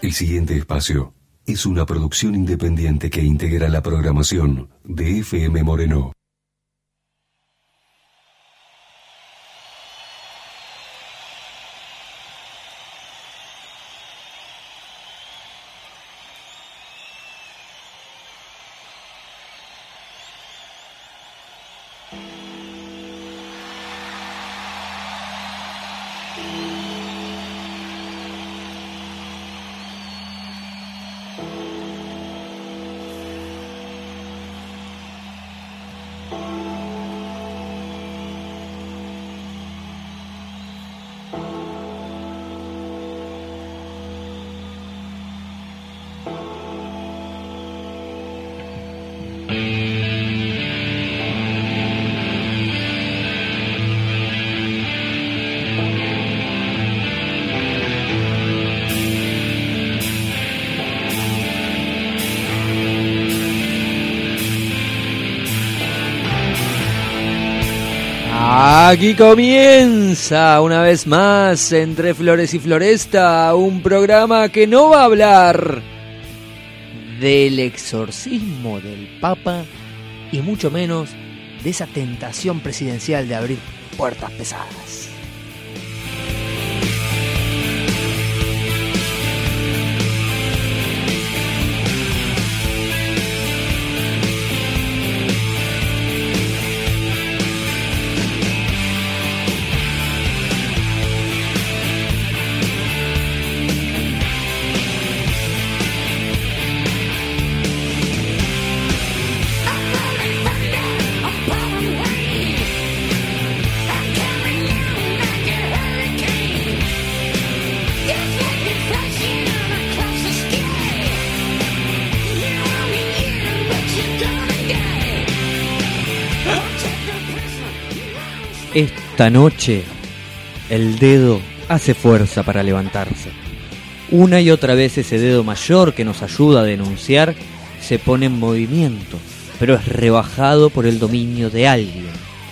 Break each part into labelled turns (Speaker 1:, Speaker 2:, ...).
Speaker 1: El siguiente espacio es una producción independiente que integra la programación de FM Moreno.
Speaker 2: Aquí comienza una vez más Entre Flores y Floresta, un programa que no va a hablar del exorcismo del Papa y mucho menos de esa tentación presidencial de abrir puertas pesadas. Esta noche, el dedo hace fuerza para levantarse. Una y otra vez ese dedo mayor que nos ayuda a denunciar se pone en movimiento, pero es rebajado por el dominio de alguien,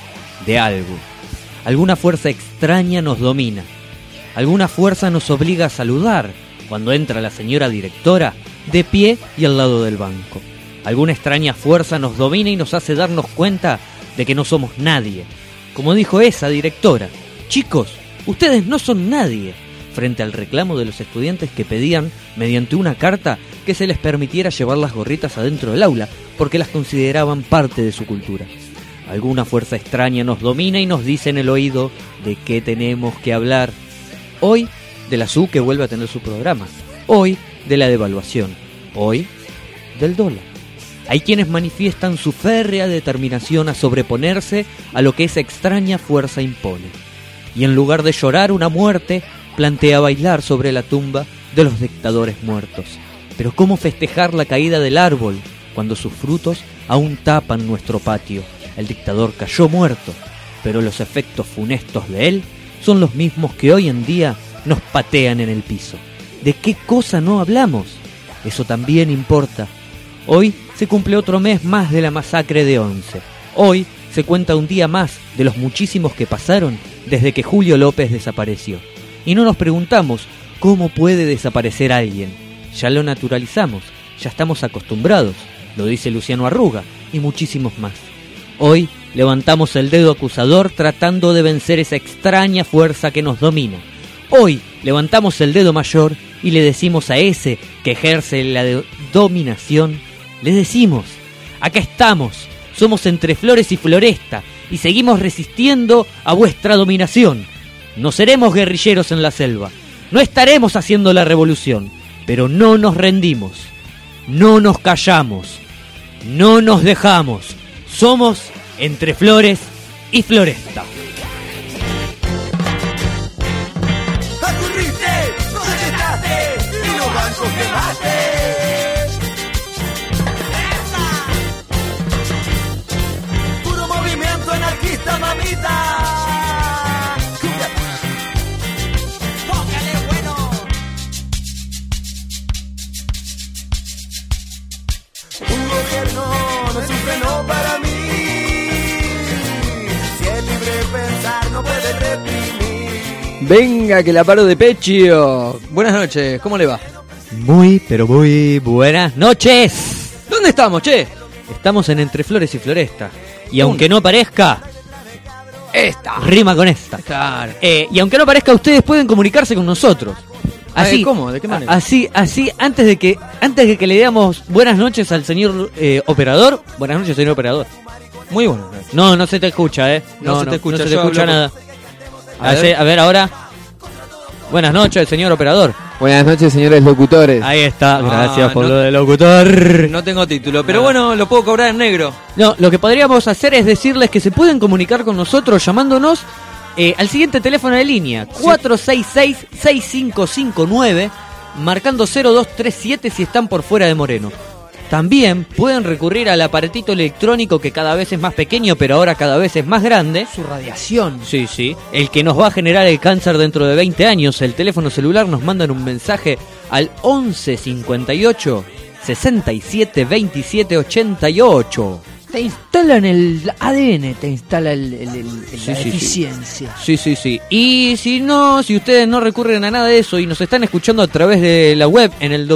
Speaker 2: de algo. Alguna fuerza extraña nos domina. Alguna fuerza nos obliga a saludar cuando entra la señora directora de pie y al lado del banco. Alguna extraña fuerza nos domina y nos hace darnos cuenta de que no somos nadie. Como dijo esa directora, chicos, ustedes no son nadie, frente al reclamo de los estudiantes que pedían, mediante una carta, que se les permitiera llevar las gorritas adentro del aula, porque las consideraban parte de su cultura. Alguna fuerza extraña nos domina y nos dice en el oído de qué tenemos que hablar. Hoy, de la SU que vuelve a tener su programa. Hoy, de la devaluación. Hoy, del dólar. Hay quienes manifiestan su férrea determinación a sobreponerse a lo que esa extraña fuerza impone. Y en lugar de llorar una muerte, plantea bailar sobre la tumba de los dictadores muertos. Pero ¿cómo festejar la caída del árbol cuando sus frutos aún tapan nuestro patio? El dictador cayó muerto, pero los efectos funestos de él son los mismos que hoy en día nos patean en el piso. ¿De qué cosa no hablamos? Eso también importa. Hoy se cumple otro mes más de la masacre de Once. Hoy se cuenta un día más de los muchísimos que pasaron desde que Julio López desapareció. Y no nos preguntamos cómo puede desaparecer alguien. Ya lo naturalizamos, ya estamos acostumbrados, lo dice Luciano Arruga y muchísimos más. Hoy levantamos el dedo acusador tratando de vencer esa extraña fuerza que nos domina. Hoy levantamos el dedo mayor y le decimos a ese que ejerce la dominación, le decimos, acá estamos, somos Entre Flores y Floresta y seguimos resistiendo a vuestra dominación. No seremos guerrilleros en la selva, no estaremos haciendo la revolución, pero no nos rendimos, no nos callamos, no nos dejamos, somos Entre Flores y Floresta.
Speaker 3: Puro movimiento anarquista, mamita. Póngale bueno. Un gobierno no es un freno para mí. Si es libre pensar, no puede reprimir.
Speaker 2: Venga, que la paro de pecho. Buenas noches, ¿cómo le va? Muy, pero muy buenas noches.
Speaker 4: ¿Dónde estamos, che?
Speaker 2: Estamos en Entre Flores y Floresta. Y aunque no parezca,
Speaker 4: Esta.
Speaker 2: rima con esta.
Speaker 4: Claro.
Speaker 2: Y aunque no parezca, ustedes pueden comunicarse con nosotros. Así,
Speaker 4: ¿Cómo? ¿De qué manera?
Speaker 2: Así, antes de que le digamos buenas noches al señor operador. Buenas noches, señor operador.
Speaker 4: Muy bueno.
Speaker 2: No se te escucha,
Speaker 4: No se te escucha,
Speaker 2: no se te
Speaker 4: yo
Speaker 2: escucha
Speaker 4: hablo
Speaker 2: nada.
Speaker 4: A
Speaker 2: A ver ahora. Buenas noches, señor operador.
Speaker 5: Buenas noches, señores locutores.
Speaker 2: Ahí está, gracias por
Speaker 4: no-
Speaker 2: lo de locutor.
Speaker 4: No tengo título, pero bueno, lo puedo cobrar en negro.
Speaker 2: No, lo que podríamos hacer es decirles que se pueden comunicar con nosotros llamándonos al siguiente teléfono de línea, 466-6559, marcando 0237 si están por fuera de Moreno. También pueden recurrir al aparatito electrónico que cada vez es más pequeño, pero ahora cada vez es más grande.
Speaker 4: Su radiación.
Speaker 2: Sí, el que nos va a generar el cáncer dentro de 20 años. El teléfono celular, nos mandan un mensaje al 11 58 67 27 88.
Speaker 6: Te instalan el ADN, te instala la
Speaker 2: sí.
Speaker 6: eficiencia.
Speaker 2: Sí. Y si ustedes no recurren a nada de eso y nos están escuchando a través de la web en el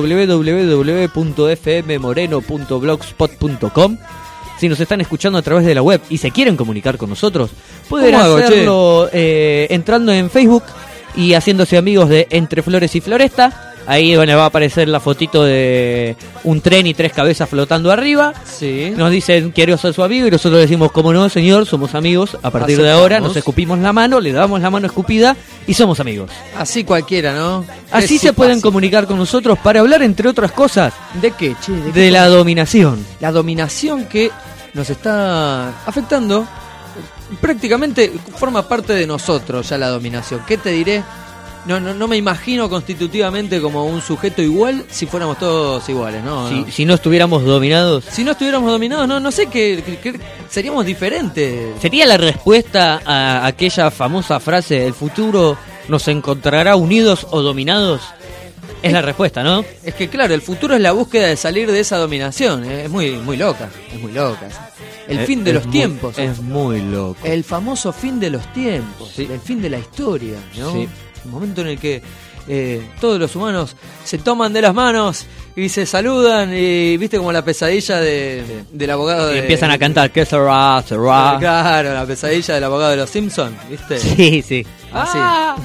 Speaker 2: www.fmmoreno.blogspot.com, si nos están escuchando a través de la web y se quieren comunicar con nosotros, pueden
Speaker 4: ¿Cómo hago,
Speaker 2: hacerlo entrando en Facebook y haciéndose amigos de Entre Flores y Floresta. Ahí va a aparecer la fotito de un tren y 3 cabezas flotando arriba.
Speaker 4: Sí.
Speaker 2: Nos dicen, quiero ser su amigo, y nosotros decimos, cómo no, señor, somos amigos. A partir de ahora nos escupimos la mano, le damos la mano escupida y somos amigos.
Speaker 4: Así cualquiera, ¿no?
Speaker 2: Así
Speaker 4: Es
Speaker 2: se
Speaker 4: su
Speaker 2: pueden
Speaker 4: fácil.
Speaker 2: comunicar con nosotros para hablar, entre otras cosas,
Speaker 4: ¿De qué, che?
Speaker 2: de la dominación.
Speaker 4: La dominación que nos está afectando. Prácticamente forma parte de nosotros ya la dominación. ¿Qué te diré? No me imagino constitutivamente como un sujeto igual si fuéramos todos iguales, ¿no?
Speaker 2: Si no estuviéramos dominados.
Speaker 4: Si no estuviéramos dominados, no sé que seríamos diferentes.
Speaker 2: Sería la respuesta a aquella famosa frase, el futuro nos encontrará unidos o dominados. Es la respuesta, ¿no?
Speaker 4: Es que claro, el futuro es la búsqueda de salir de esa dominación. Es muy loca, es muy loca. El fin de los tiempos.
Speaker 2: Es muy loco.
Speaker 4: El famoso fin de los tiempos,
Speaker 2: Sí.
Speaker 4: el fin de la historia, ¿no?
Speaker 2: Sí.
Speaker 4: El momento en el que todos los humanos se toman de las manos y se saludan y viste como la pesadilla del abogado
Speaker 2: Y
Speaker 4: de...
Speaker 2: empiezan a cantar, ¿qué será?
Speaker 4: Claro, la pesadilla del abogado de los Simpsons, ¿viste?
Speaker 2: Sí.
Speaker 4: Así.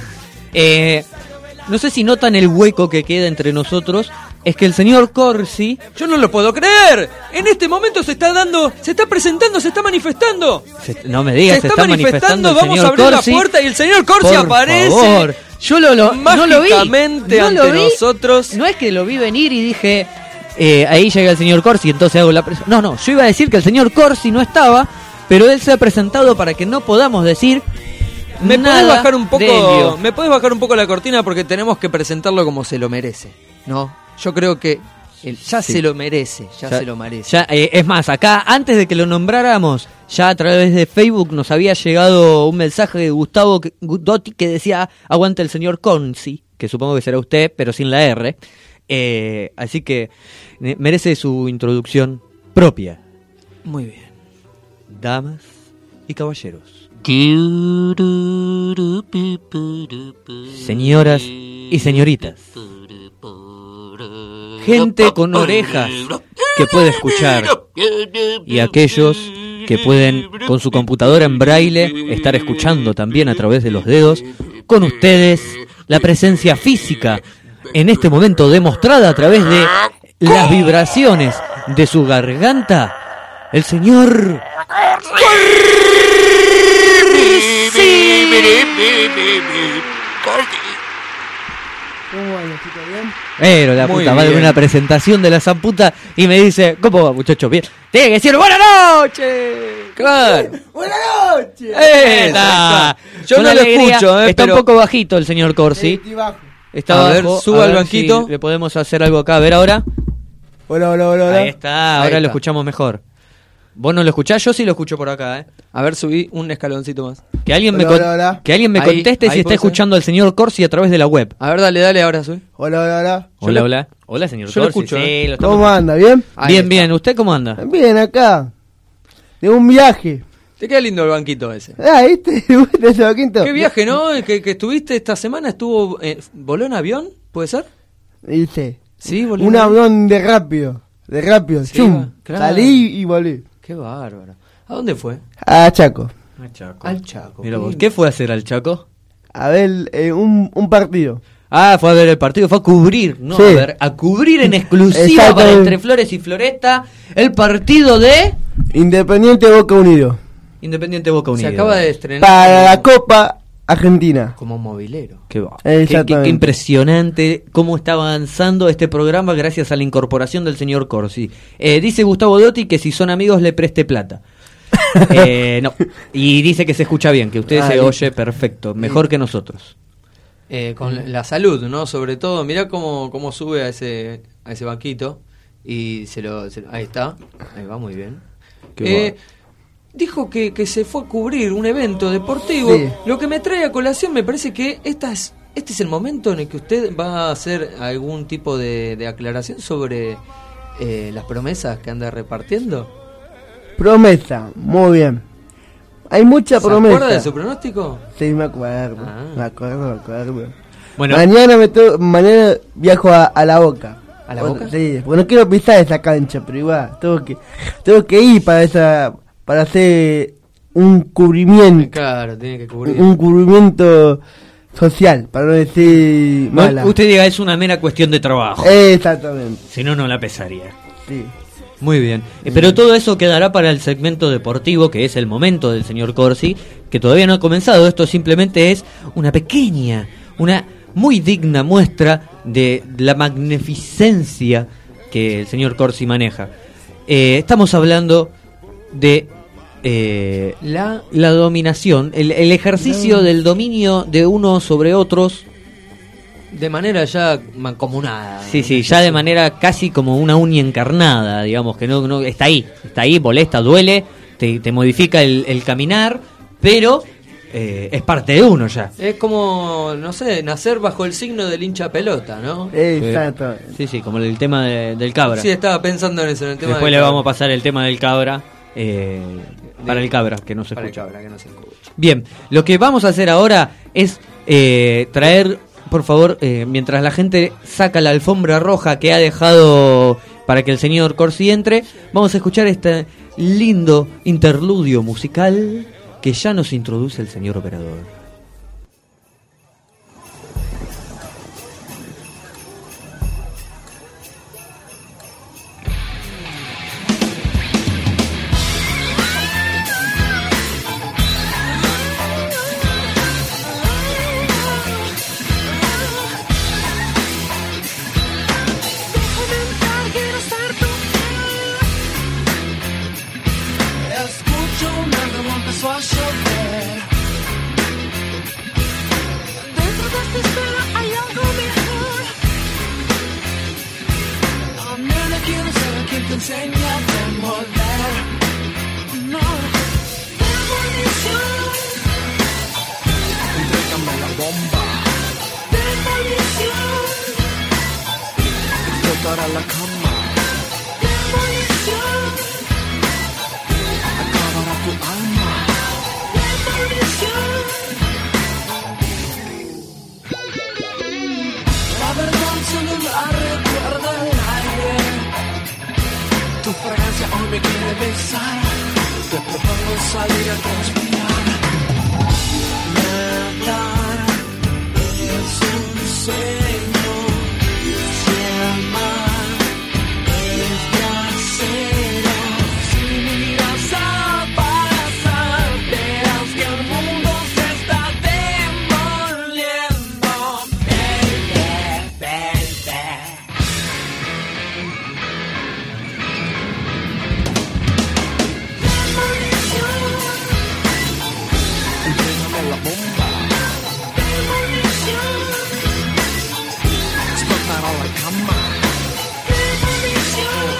Speaker 2: No sé si notan el hueco que queda entre nosotros. Es que el señor Corsi...
Speaker 4: Yo no lo puedo creer. En este momento se está presentando, se está manifestando.
Speaker 2: No me digas,
Speaker 4: Se está manifestando,
Speaker 2: el
Speaker 4: vamos
Speaker 2: señor
Speaker 4: a abrir
Speaker 2: Corsi.
Speaker 4: la puerta y el señor Corsi
Speaker 2: Por
Speaker 4: aparece.
Speaker 2: favor. Yo no lo vi.
Speaker 4: Mágicamente
Speaker 2: No lo
Speaker 4: ante
Speaker 2: vi.
Speaker 4: nosotros.
Speaker 2: No es que lo vi venir y dije, ahí llega el señor Corsi, entonces hago la presentación. No, yo iba a decir que el señor Corsi no estaba, pero él se ha presentado para que no podamos decir
Speaker 4: ¿Me podés
Speaker 2: nada
Speaker 4: bajar un
Speaker 2: de Elio.
Speaker 4: poco? ¿Me podés bajar un poco la cortina porque tenemos que presentarlo como se lo merece? ¿No? Yo creo que él ya
Speaker 2: Sí.
Speaker 4: se lo merece, ya se lo merece.
Speaker 2: Ya, es más, acá, antes de que lo nombráramos, ya a través de Facebook nos había llegado un mensaje de Gustavo Dotti que decía, aguante el señor Corsi, que supongo que será usted, pero sin la R. Así que merece su introducción propia.
Speaker 4: Muy bien.
Speaker 2: Damas y caballeros, señoras y señoritas, gente con orejas que puede escuchar y aquellos que pueden con su computadora en braille estar escuchando también a través de los dedos, con ustedes la presencia física en este momento demostrada a través de las vibraciones de su garganta, el señor
Speaker 6: ¿Cómo van, chicos? ¿Bien?
Speaker 2: Pero la
Speaker 4: Muy
Speaker 2: puta madre,
Speaker 4: bien.
Speaker 2: una presentación de la zamputa y me dice, ¿cómo va, muchacho? Bien. Tiene que decir, ¡buenas noches!
Speaker 4: Claro.
Speaker 6: ¡Buenas noches!
Speaker 2: Está.
Speaker 4: Yo
Speaker 2: Con
Speaker 4: no lo
Speaker 2: alegría.
Speaker 4: escucho,
Speaker 2: Está
Speaker 4: pero-
Speaker 2: un poco bajito el señor Corsi.
Speaker 6: Estoy bajo.
Speaker 2: Está
Speaker 4: A ver,
Speaker 2: bajo.
Speaker 4: suba al
Speaker 2: ver
Speaker 4: banquito.
Speaker 2: si le podemos hacer algo acá. A ver ahora.
Speaker 6: Hola.
Speaker 2: Ahí está, ahora
Speaker 4: Ahí
Speaker 2: lo
Speaker 4: está.
Speaker 2: escuchamos mejor. ¿Vos no lo escuchás? Yo sí lo escucho por acá,
Speaker 4: A ver, subí un escaloncito más.
Speaker 2: Que alguien
Speaker 6: Hola.
Speaker 2: que alguien me
Speaker 4: Ahí,
Speaker 2: conteste
Speaker 4: ahí
Speaker 2: si está
Speaker 4: puede ser.
Speaker 2: escuchando al señor Corsi a través de la web.
Speaker 4: A ver, dale, ahora subí.
Speaker 6: Hola.
Speaker 2: Hola, señor
Speaker 4: yo lo
Speaker 2: Corsi.
Speaker 4: escucho,
Speaker 2: Sí, lo estamos-
Speaker 6: ¿Cómo anda? ¿Bien?
Speaker 4: Ahí
Speaker 2: Bien,
Speaker 4: está.
Speaker 2: bien. ¿Usted cómo anda?
Speaker 6: Bien, acá. De un viaje.
Speaker 4: Te queda lindo el banquito ese.
Speaker 6: ¿Viste? ¿Te gusta ese vaquito?
Speaker 4: ¿Qué viaje, no? El que estuviste esta semana voló en avión, ¿puede ser?
Speaker 6: ¿Viste?
Speaker 4: Sí, volví.
Speaker 7: Un avión de rápido,
Speaker 4: Sí,
Speaker 7: chum,
Speaker 4: claro.
Speaker 7: salí y volví.
Speaker 4: Qué bárbaro. ¿A dónde fue?
Speaker 7: A Chaco,
Speaker 4: Al Chaco.
Speaker 2: Mira vos,
Speaker 4: Qué
Speaker 2: ¿qué fue a hacer al Chaco?
Speaker 7: a ver un partido.
Speaker 2: Ah, fue a ver el partido, fue a cubrir, ¿no?
Speaker 7: Sí.
Speaker 2: A cubrir en exclusiva
Speaker 7: Exacto.
Speaker 2: para Entre Flores y Floresta el partido de
Speaker 7: Independiente Boca Unido.
Speaker 2: Independiente Boca Unido.
Speaker 4: Se acaba de estrenar
Speaker 7: Para la Copa Argentina.
Speaker 4: como movilero.
Speaker 2: Qué va.
Speaker 7: Exactamente.
Speaker 2: Qué impresionante cómo está avanzando este programa gracias a la incorporación del señor Corsi. Dice Gustavo Dotti que si son amigos le preste plata. No. Y dice que se escucha bien, que usted se
Speaker 7: listo.
Speaker 2: oye perfecto, mejor que nosotros.
Speaker 4: Con la salud, ¿no? Sobre todo, mirá cómo sube a ese banquito y ahí está, ahí va muy bien. Dijo que se fue a cubrir un evento deportivo.
Speaker 7: Sí.
Speaker 4: Lo que me trae a colación me parece que este es el momento en el que usted va a hacer algún tipo de aclaración sobre las promesas que anda repartiendo.
Speaker 7: Promesa, muy bien. Hay mucha
Speaker 4: ¿Se
Speaker 7: promesa.
Speaker 4: acuerda de su pronóstico?
Speaker 7: Sí, me acuerdo.
Speaker 4: Ah.
Speaker 7: Me acuerdo.
Speaker 2: Bueno,
Speaker 7: Mañana viajo a La Boca.
Speaker 4: ¿A La
Speaker 7: Bueno,
Speaker 4: Boca?
Speaker 7: Sí, porque no quiero pisar esa cancha, pero igual, tengo que ir para hacer un cubrimiento,
Speaker 4: Claro, tiene que cubrir.
Speaker 7: un cubrimiento social, para no decir mala.
Speaker 2: usted diga, es una mera cuestión de trabajo.
Speaker 7: Exactamente,
Speaker 2: Si no, no la pesaría.
Speaker 7: sí.
Speaker 2: Muy bien. Pero todo eso quedará para el segmento deportivo, que es el momento del señor Corsi, que todavía no ha comenzado. Esto simplemente es una pequeña, una muy digna muestra de la magnificencia que el señor Corsi maneja. Estamos hablando de la dominación, el ejercicio del dominio de unos sobre otros.
Speaker 4: De manera ya mancomunada.
Speaker 2: Sí, ya de manera casi como una uña encarnada, digamos, que no está ahí, molesta, duele, te modifica el caminar, pero es parte de uno ya.
Speaker 4: Es como, no sé, nacer bajo el signo del hincha pelota, ¿no?
Speaker 7: Exactamente.
Speaker 2: Sí, como el tema del cabra.
Speaker 4: Sí, estaba pensando en eso, en el tema
Speaker 2: Después
Speaker 4: del
Speaker 2: le
Speaker 4: cabra.
Speaker 2: vamos a pasar el tema del cabra para el cabra, que no se
Speaker 4: Para el
Speaker 2: escucha.
Speaker 4: cabra, que no se escucha.
Speaker 2: Bien, lo que vamos a hacer ahora es traer, por favor, mientras la gente saca la alfombra roja que ha dejado para que el señor Corsi entre, vamos a escuchar este lindo interludio musical que ya nos introduce el señor operador.
Speaker 3: A llover. Dentro de esta espera hay algo mejor. También quiero ser quien te enseña a demoler. No, demolición. Entrégame la bomba. Demolición. Explotará la cama. Demolición. Acabará tu alma. La verdad solo la recuerda el aire. Tu fragancia hoy me quiere besar. Te propongo salir a transpirar. Nadar es un sueño. Si el mar es de acero. Si miras a pasar, verás que el mundo se está demoliendo. Entrégame la bomba. Demolición. Explotará la cama. Demolición.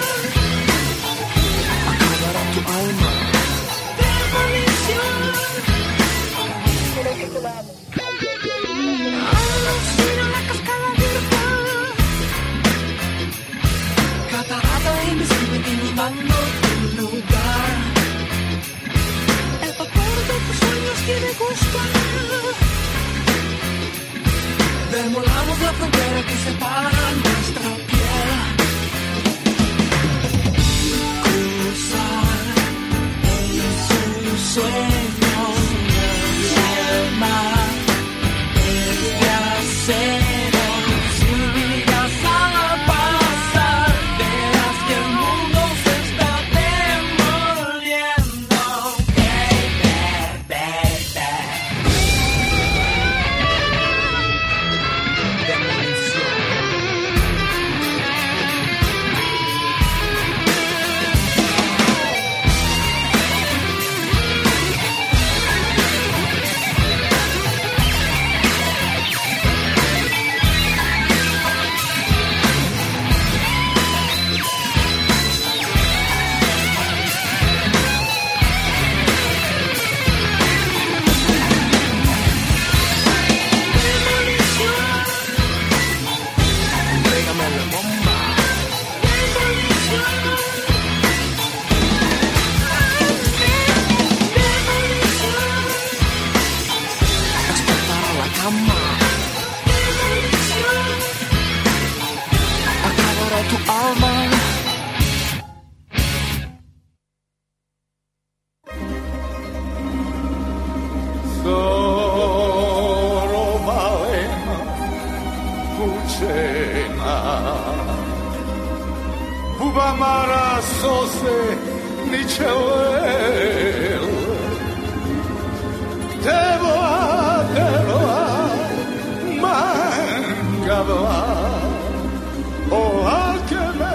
Speaker 3: Acabará tu alma. Demolición. Mira la cascada virtual. Catarata invisible inundando tu lugar. El vapor de tus sueños tiene gusto. Demolamos la frontera que separa nuestra piel. Ubamara sose nichewel Tevoa, mangaba O alqueme.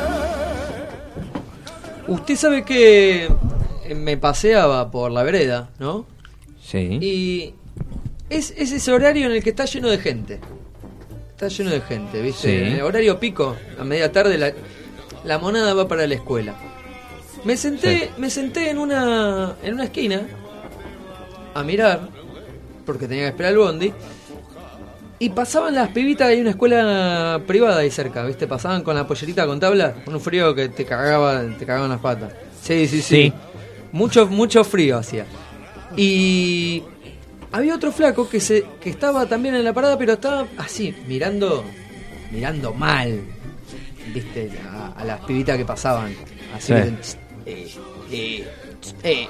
Speaker 4: Usted sabe que me paseaba por la vereda, ¿no?
Speaker 2: Sí.
Speaker 4: Y es ese horario en el que está lleno de gente. Está lleno de gente, ¿viste?
Speaker 2: Sí.
Speaker 4: En el horario pico, a media tarde, la monada va para la escuela. Me senté en una esquina a mirar, porque tenía que esperar el bondi, y pasaban las pibitas. Hay una escuela privada ahí cerca, ¿viste? Pasaban con la pollerita con tabla, con un frío que te cagaban las patas. Sí. Mucho frío hacía. Y había otro flaco que estaba también en la parada, pero estaba así, mirando mal, ¿viste? A las pibitas que pasaban. Así que,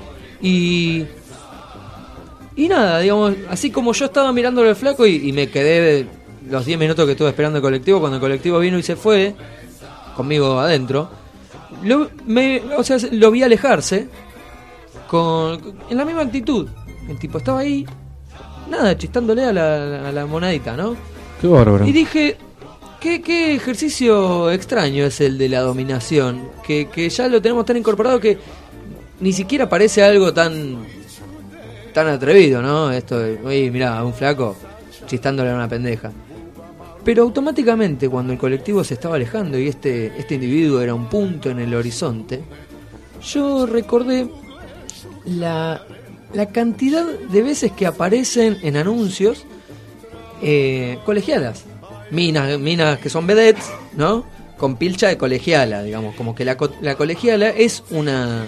Speaker 4: y nada, digamos, así como yo estaba mirándolo al flaco y me quedé los 10 minutos que estuve esperando el colectivo, cuando el colectivo vino y se fue, conmigo adentro, lo vi alejarse en la misma actitud. El tipo estaba ahí, nada, chistándole a la monadita, ¿no?
Speaker 2: Qué bárbaro.
Speaker 4: Y dije, ¿qué ejercicio extraño es el de la dominación? Que ya lo tenemos tan incorporado que ni siquiera parece algo tan atrevido, ¿no? Esto de, oye, mirá, a un flaco chistándole a una pendeja. Pero automáticamente, cuando el colectivo se estaba alejando y este individuo era un punto en el horizonte, yo recordé la cantidad de veces que aparecen en anuncios colegialas. Minas que son vedettes, ¿no? Con pilcha de colegiala, digamos. Como que la colegiala es una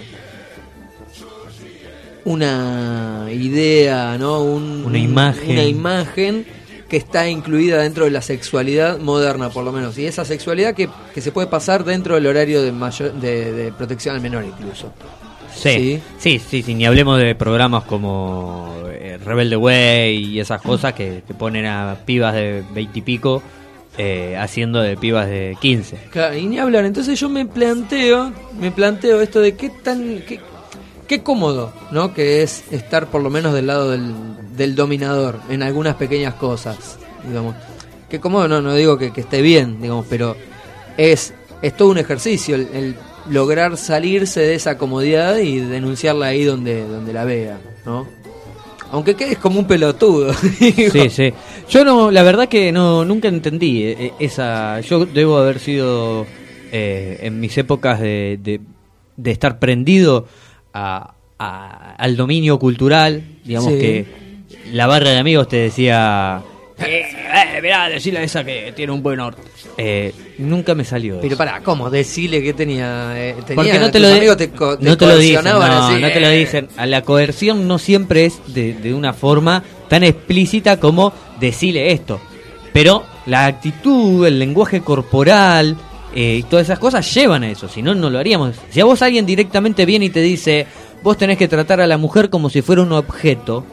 Speaker 4: idea, ¿no? Una imagen que está incluida dentro de la sexualidad moderna, por lo menos. Y esa sexualidad que se puede pasar dentro del horario de protección al menor, incluso.
Speaker 2: Sí, ni hablemos de programas como Rebelde Way y esas cosas que ponen a pibas de 20 y pico haciendo de pibas de 15.
Speaker 4: Claro, y ni hablar. Entonces yo me planteo esto de qué cómodo, ¿no? Que es estar por lo menos del lado del dominador en algunas pequeñas cosas, digamos. Qué cómodo, no digo que esté bien, digamos, pero es todo un ejercicio el lograr salirse de esa comodidad y denunciarla ahí donde la vea, ¿no? Aunque quedes como un pelotudo.
Speaker 2: Sí. Yo la verdad que nunca entendí esa. Yo debo haber sido en mis épocas de estar prendido al dominio cultural, digamos, que la barra de amigos te decía, mirá, decile a esa que tiene un buen orto. Nunca me salió eso.
Speaker 4: Pero pará, ¿cómo? Decile que tenía
Speaker 2: porque no te lo dicen, no te lo dicen. A la coerción no siempre es de una forma tan explícita como decile esto, pero la actitud, el lenguaje corporal y todas esas cosas llevan a eso, si no lo haríamos. Si a vos alguien directamente viene y te dice, vos tenés que tratar a la mujer como si fuera un objeto,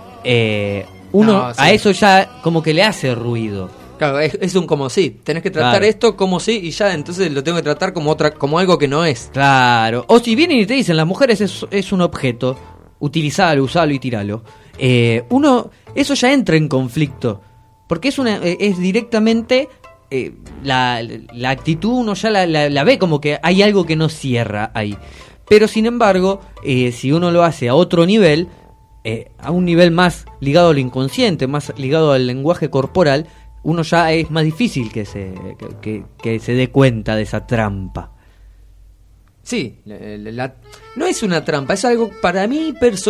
Speaker 2: a eso ya como que le hace ruido.
Speaker 4: Claro, es un como sí, tenés que tratar esto como sí y ya, entonces lo tengo que tratar como algo que no es.
Speaker 2: Claro, o si vienen y te dicen, las mujeres es un objeto, utilizalo, usalo y tiralo. Eso ya entra en conflicto, porque es directamente... la actitud uno ya la ve como que hay algo que no cierra ahí. Pero sin embargo, si uno lo hace a otro nivel, a un nivel más ligado al inconsciente, más ligado al lenguaje corporal, uno ya es más difícil que se dé cuenta de esa trampa.
Speaker 4: Sí, no es una trampa, es algo para mí,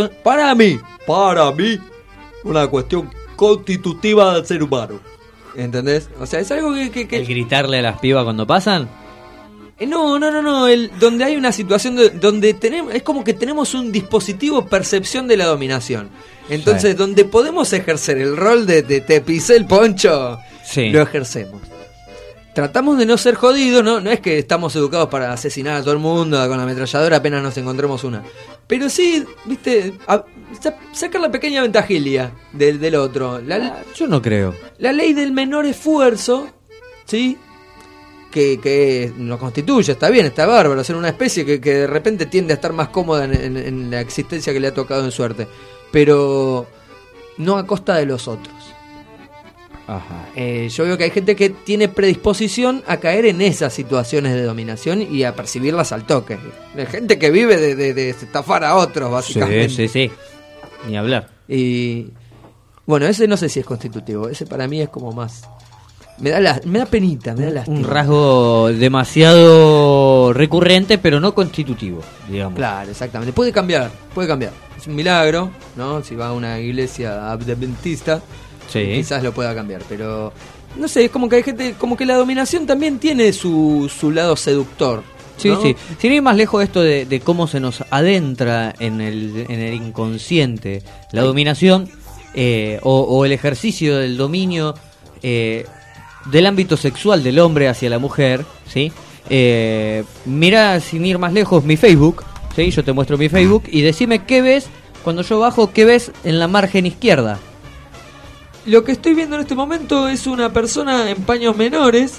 Speaker 4: una cuestión constitutiva del ser humano. ¿Entendés? O sea, es algo que...
Speaker 2: ¿El gritarle a las pibas cuando pasan?
Speaker 4: No. Donde hay una situación donde tenemos... Es como que tenemos un dispositivo percepción de la dominación. Entonces, donde podemos ejercer el rol de te pisé el poncho, lo ejercemos. Tratamos de no ser jodidos, no es que estamos educados para asesinar a todo el mundo con la ametralladora apenas nos encontremos una. Pero sí, viste, sacar la pequeña ventajilia del otro.
Speaker 2: Yo no creo.
Speaker 4: La ley del menor esfuerzo, ¿sí? que nos constituye, está bien, está bárbaro, ser una especie que de repente tiende a estar más cómoda en la existencia que le ha tocado en suerte, pero no a costa de los otros.
Speaker 2: Ajá.
Speaker 4: Yo veo que hay gente que tiene predisposición a caer en esas situaciones de dominación y a percibirlas al toque. Hay gente que vive de estafar a otros, básicamente.
Speaker 2: Sí. Ni hablar.
Speaker 4: Y bueno, ese no sé si es constitutivo, ese para mí es como más... Me da penita, me da lástima.
Speaker 2: Un rasgo demasiado recurrente, pero no constitutivo, digamos.
Speaker 4: Claro, exactamente. Puede cambiar. Es un milagro, ¿no? Si va a una iglesia adventista,
Speaker 2: Sí.
Speaker 4: quizás lo pueda cambiar, pero no sé, es como que hay gente, como que la dominación también tiene su lado seductor.
Speaker 2: Sí,
Speaker 4: ¿no?
Speaker 2: sí. Sin ir más lejos esto de cómo se nos adentra en el inconsciente la dominación o el ejercicio del dominio del ámbito sexual del hombre hacia la mujer, ¿sí? Mira, sin ir más lejos, mi Facebook, ¿sí? Yo te muestro mi Facebook y decime qué ves cuando yo bajo, qué ves en la margen izquierda.
Speaker 4: Lo que estoy viendo en este momento es una persona en paños menores.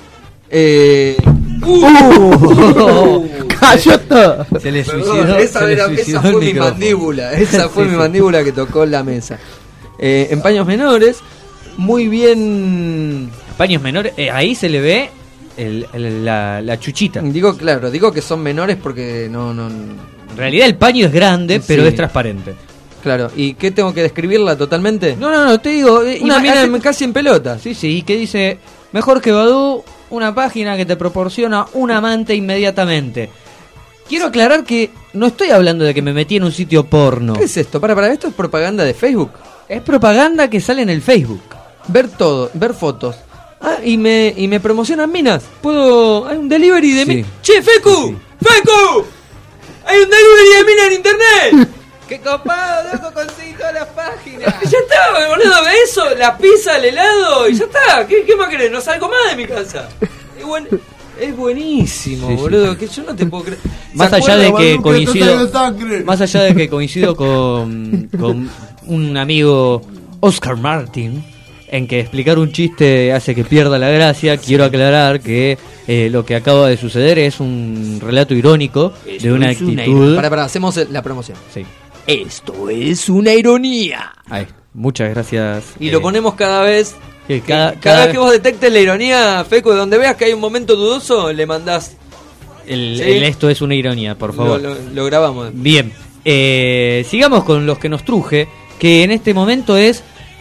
Speaker 7: ¡Cayó todo!
Speaker 2: Se le
Speaker 4: Perdón,
Speaker 2: suicidó.
Speaker 4: esa fue mi mandíbula. Esa fue mi mandíbula que tocó la mesa. En paños menores, muy bien.
Speaker 2: Paños menores, ahí se le ve la chuchita.
Speaker 4: Digo que son menores porque no.
Speaker 2: En realidad el paño es grande, pero
Speaker 4: Sí.
Speaker 2: es transparente.
Speaker 4: Claro, ¿y qué tengo que describirla totalmente?
Speaker 2: No, te digo...
Speaker 4: Una mina casi en pelotas.
Speaker 2: Sí, que dice, mejor que Badoo, una página que te proporciona un amante inmediatamente. Quiero aclarar que no estoy hablando de que me metí en un sitio porno.
Speaker 4: ¿Qué es esto? Para, ¿esto es propaganda de Facebook?
Speaker 2: Es propaganda que sale en el Facebook.
Speaker 4: Ver todo, ver fotos. Ah, y me promocionan minas. Hay un delivery de
Speaker 2: Sí.
Speaker 4: minas. ¡Che, Fecu! ¡Fecu! ¡Hay un delivery de minas en internet!
Speaker 2: ¡Qué copado, loco! Conseguí todas las páginas.
Speaker 4: Ya está, boludo, ve eso, la pizza, el helado, y ya está. ¿Qué más querés? No salgo más de mi casa. Es buenísimo,
Speaker 2: Sí,
Speaker 4: boludo, que yo no te puedo creer.
Speaker 2: Más
Speaker 4: ¿Se
Speaker 2: allá de
Speaker 4: acuerdan?
Speaker 2: que más allá de que coincido con un amigo Oscar Martin en que explicar un chiste hace que pierda la gracia, quiero aclarar que lo que acaba de suceder es un relato irónico de una actitud.
Speaker 4: Para, hacemos la promoción.
Speaker 2: Sí.
Speaker 4: Esto es una ironía.
Speaker 2: Ahí, muchas gracias.
Speaker 4: Y lo ponemos cada vez.
Speaker 2: Cada
Speaker 4: Cada vez que vos detectes la ironía, Feco, donde veas que hay un momento dudoso, le mandás.
Speaker 2: el
Speaker 4: ¿Sí?
Speaker 2: esto es una ironía, por favor.
Speaker 4: Lo grabamos.
Speaker 2: Bien, sigamos con los que nos truje, que en este momento es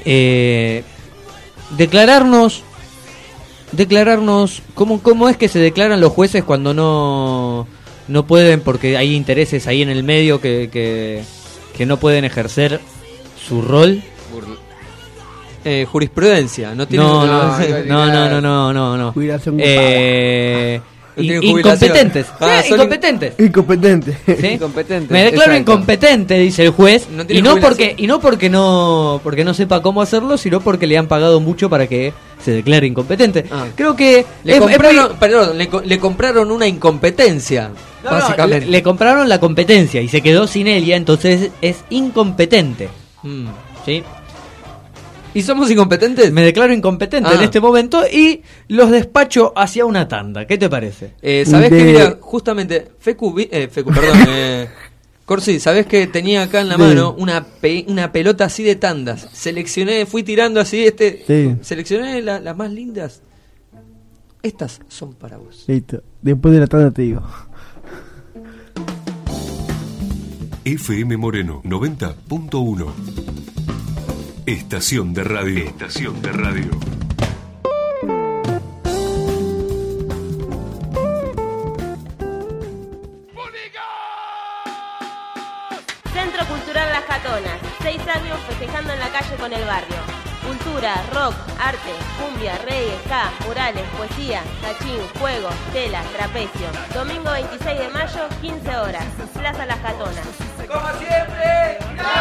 Speaker 2: declararnos cómo es que se declaran los jueces cuando no pueden, porque hay intereses ahí en el medio que no pueden ejercer su rol.
Speaker 4: Jurisprudencia, no tiene
Speaker 2: No.
Speaker 7: Jubilación
Speaker 2: Incompetentes.
Speaker 4: Son
Speaker 2: Incompetentes.
Speaker 7: incompetente.
Speaker 2: ¿Sí?
Speaker 4: Incompetentes.
Speaker 2: Me declaro
Speaker 4: Exacto.
Speaker 2: incompetente, dice el juez,
Speaker 4: No tiene
Speaker 2: y no
Speaker 4: jubilación.
Speaker 2: porque no sepa cómo hacerlo, sino porque le han pagado mucho para que se declare incompetente.
Speaker 4: Ah.
Speaker 2: Creo que
Speaker 4: Le compraron una incompetencia, básicamente.
Speaker 2: le compraron la competencia y se quedó sin ella, entonces es incompetente.
Speaker 4: Mm.
Speaker 2: ¿Sí?
Speaker 4: ¿Y somos incompetentes?
Speaker 2: Me declaro incompetente en este momento y los despacho hacia una tanda. ¿Qué te parece?
Speaker 4: ¿Sabés que mira, justamente, Corsi, ¿sabés que tenía acá en la mano una pelota así de tandas? Fui tirando así,
Speaker 7: Sí.
Speaker 4: seleccioné las más lindas. Estas son para vos.
Speaker 7: Listo. Después de la tanda te digo.
Speaker 1: FM Moreno 90.1. Estación de radio.
Speaker 8: Centro Cultural Las Catonas, 6 años festejando en la calle con el barrio. Cultura, rock, arte, cumbia, reggae, ska, murales, poesía, cachín, juegos, tela, trapecio. Domingo 26 de mayo, 15 horas, Plaza Las Catonas.
Speaker 4: ¡Como siempre!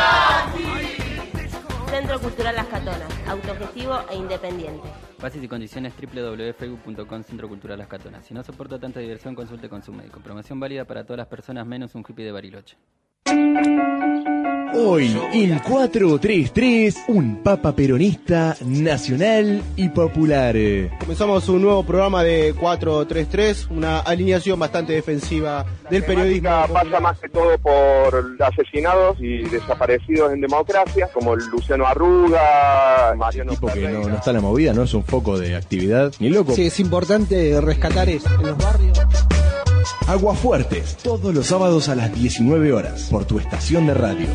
Speaker 8: Centro Cultural Las Catonas, autogestivo e independiente.
Speaker 9: Bases y condiciones www.facebook.com Centro Cultural Las Catonas. Si no soporta tanta diversión, consulte con su médico. Promoción válida para todas las personas menos un hippie de Bariloche.
Speaker 10: Hoy en 433, un papa peronista nacional y popular.
Speaker 11: Comenzamos un nuevo programa de 433, una alineación bastante defensiva del periodismo.
Speaker 12: Pasa más que todo por asesinados y desaparecidos en democracia, como Luciano Arruga, Mariano
Speaker 10: Tipo que no está en la movida, no es un foco de actividad, ni loco.
Speaker 11: Sí, es importante rescatar eso en los barrios.
Speaker 10: Aguafuertes, todos los sábados a las 19 horas, por tu estación de radio.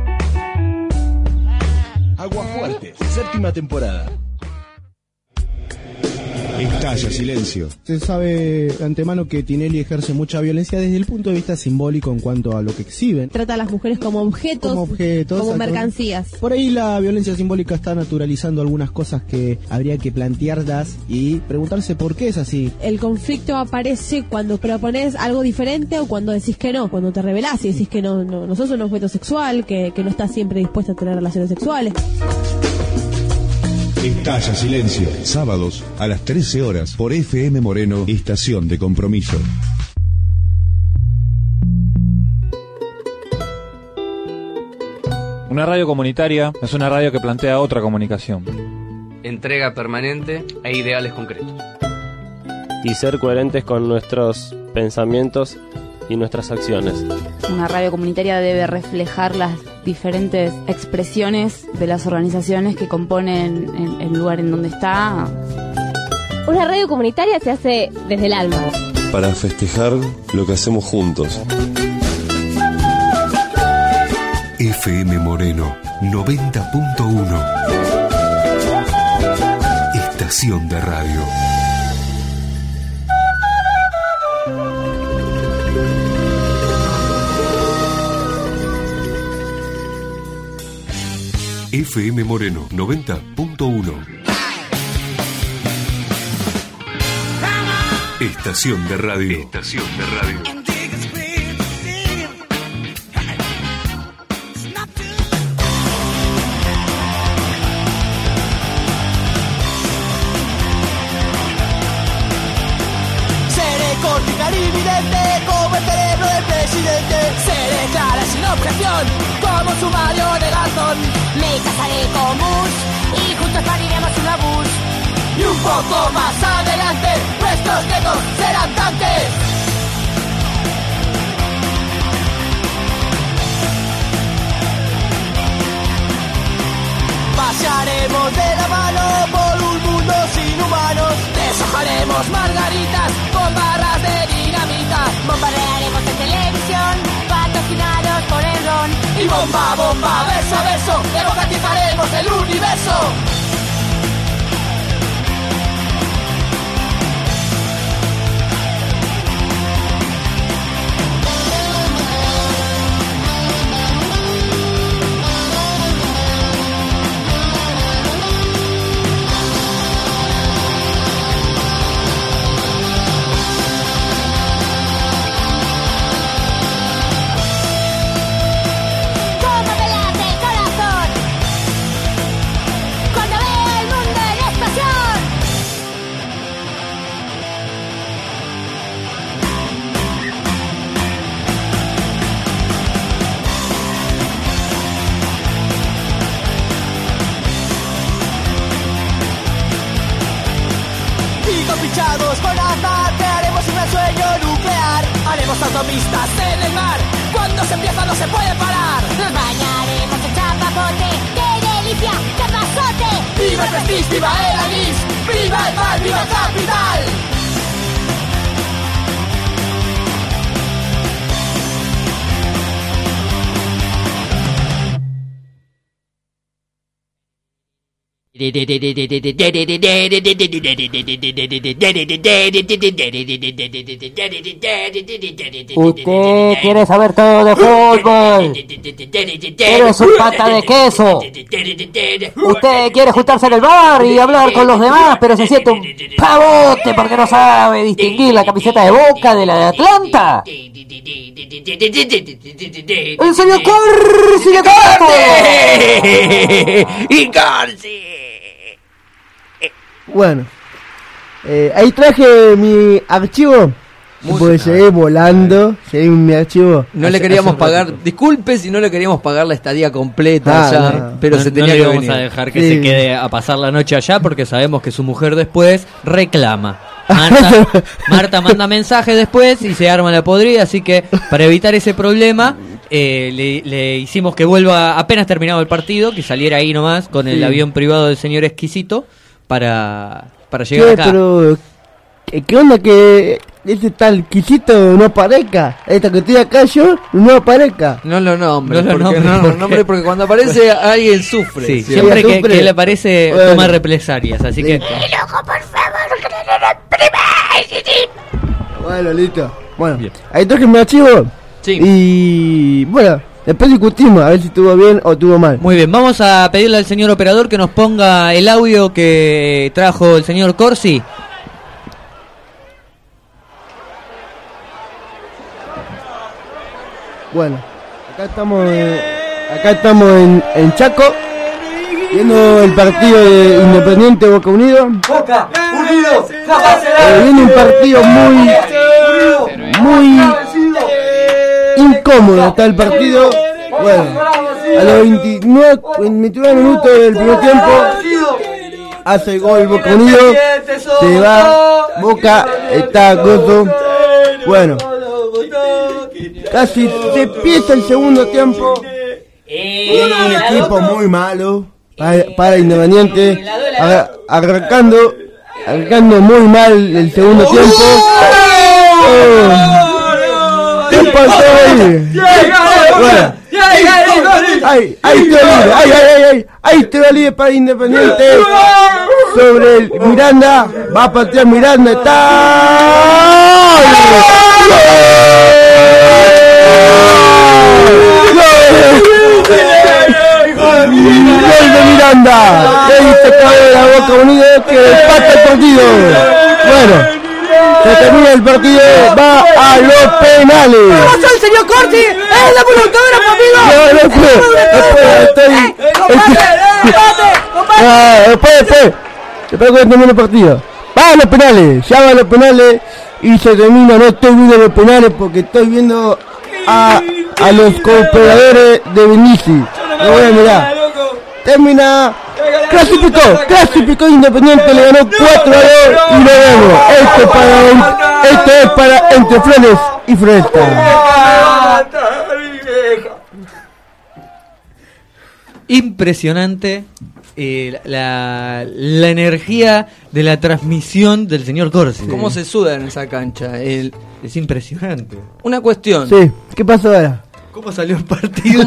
Speaker 10: Aguafuertes, séptima temporada.
Speaker 13: Estalla silencio.
Speaker 11: Se sabe de antemano que Tinelli ejerce mucha violencia desde el punto de vista simbólico en cuanto a lo que exhiben.
Speaker 14: Trata a las mujeres como objetos, como mercancías.
Speaker 11: Por ahí la violencia simbólica está naturalizando algunas cosas que habría que plantearlas y preguntarse por qué es así.
Speaker 14: El conflicto aparece cuando propones algo diferente o cuando decís que no, cuando te rebelás y decís que no sos un objeto sexual, que no estás siempre dispuesta a tener relaciones sexuales.
Speaker 13: Estalla silencio. Sábados a las 13 horas por FM Moreno, estación de compromiso.
Speaker 15: Una radio comunitaria es una radio que plantea otra comunicación.
Speaker 16: Entrega permanente e ideales concretos.
Speaker 17: Y ser coherentes con nuestros pensamientos y nuestras acciones.
Speaker 18: Una radio comunitaria debe reflejar las diferentes expresiones de las organizaciones que componen el lugar en donde está.
Speaker 8: Una radio comunitaria se hace desde el alma.
Speaker 19: Para festejar lo que hacemos juntos.
Speaker 1: FM Moreno 90.1. Estación de radio. FM Moreno 90.1. Estación de radio. Estación de radio.
Speaker 3: Clarividente como el cerebro del presidente. Seré clara sin objeción como sumario de Gastón.
Speaker 8: Me casaré con Bush y juntos pariremos una bus.
Speaker 3: Y un poco más adelante nuestros nietos serán tanques. Pasearemos de la mano por un mundo sin humanos. Deshojaremos margaritas con barras de dinamita.
Speaker 8: Bombardearemos en televisión, patrocinados por el ron.
Speaker 3: Y bomba, bomba, verso a verso, democratizaremos el universo. Con azar crearemos un gran sueño nuclear. Haremos autopistas en el mar. Cuando se empieza no se puede parar.
Speaker 8: Nos bañaremos en chapapote. ¡Qué delicia! ¡Qué pasote!
Speaker 3: ¡Viva el Prestige! ¡Viva el anís! ¡Viva el mar! ¡Viva Capital!
Speaker 20: Usted quiere saber todo de fútbol, pero es un pata de queso. Usted quiere juntarse en el bar y hablar con los demás, pero se siente un pavote porque no sabe distinguir la camiseta de Boca de la de Atlanta. ¡El señor Corsi de Corte!
Speaker 7: ¡Y Corsi! Bueno, ahí traje mi archivo Porque llegué volando, llegué en mi archivo.
Speaker 4: No le queríamos pagar, disculpe si no le queríamos pagar la estadía completa allá, pero se tenía que venir.
Speaker 2: No le vamos a dejar que se quede a pasar la noche allá porque sabemos que su mujer después reclama. Marta manda mensaje después y se arma la podrida, así que para evitar ese problema le hicimos que vuelva apenas terminado el partido, que saliera ahí nomás con el avión privado del señor Exquisito para llegar acá.
Speaker 7: Pero, ¿qué onda que ese tal Quisito no aparezca? Esta que estoy acá yo no aparezca.
Speaker 4: No lo nombre, porque cuando aparece alguien sufre.
Speaker 2: Sí, siempre que le aparece toma represalias, así que...
Speaker 7: ¡Loco, por favor! Bueno, listo. Bueno, bien. Ahí traje mi archivo.
Speaker 4: Sí.
Speaker 7: Y bueno, después discutimos a ver si estuvo bien o estuvo mal.
Speaker 2: Muy bien, vamos a pedirle al señor operador que nos ponga el audio que trajo el señor Corsi.
Speaker 7: Bueno, acá estamos en Chaco, viendo el partido de Independiente Boca Unido.
Speaker 3: Boca Unido, jamás
Speaker 7: viene un partido muy incómodo está el partido. Bueno, a los 29 minutos del primer tiempo hace el gol Boca Unido, se va, Boca está gozo. Bueno, casi se empieza el segundo tiempo. Un equipo muy malo para Independiente, arrancando muy mal el segundo tiempo. ¿Qué pasó ahí? Bueno, hay tiro libre para Independiente sobre el Miranda, va a patear Miranda, está gol de Miranda, que dice cae la Boca Unido, que empata el partido. Bueno, se termina el partido, va a los penales.
Speaker 3: ¿Qué pasó el señor Corti? ¡Es la voluntad
Speaker 7: Después que termine el partido, va a los penales, ya va a los penales y se termina. No estoy viendo los penales porque estoy viendo a los cooperadores de Vinicius. Lo voy a mirar. Termina. Clasificó Independiente, le ganó 4-2 y lo vemos. Esto es para Entre Flores y Floresta.
Speaker 2: Impresionante la energía de la transmisión del señor Corsi.
Speaker 4: ¿Cómo se suda en esa cancha?
Speaker 2: Es impresionante.
Speaker 4: Una cuestión.
Speaker 7: Sí, ¿qué pasó ahora?
Speaker 2: ¿Cómo salió el partido?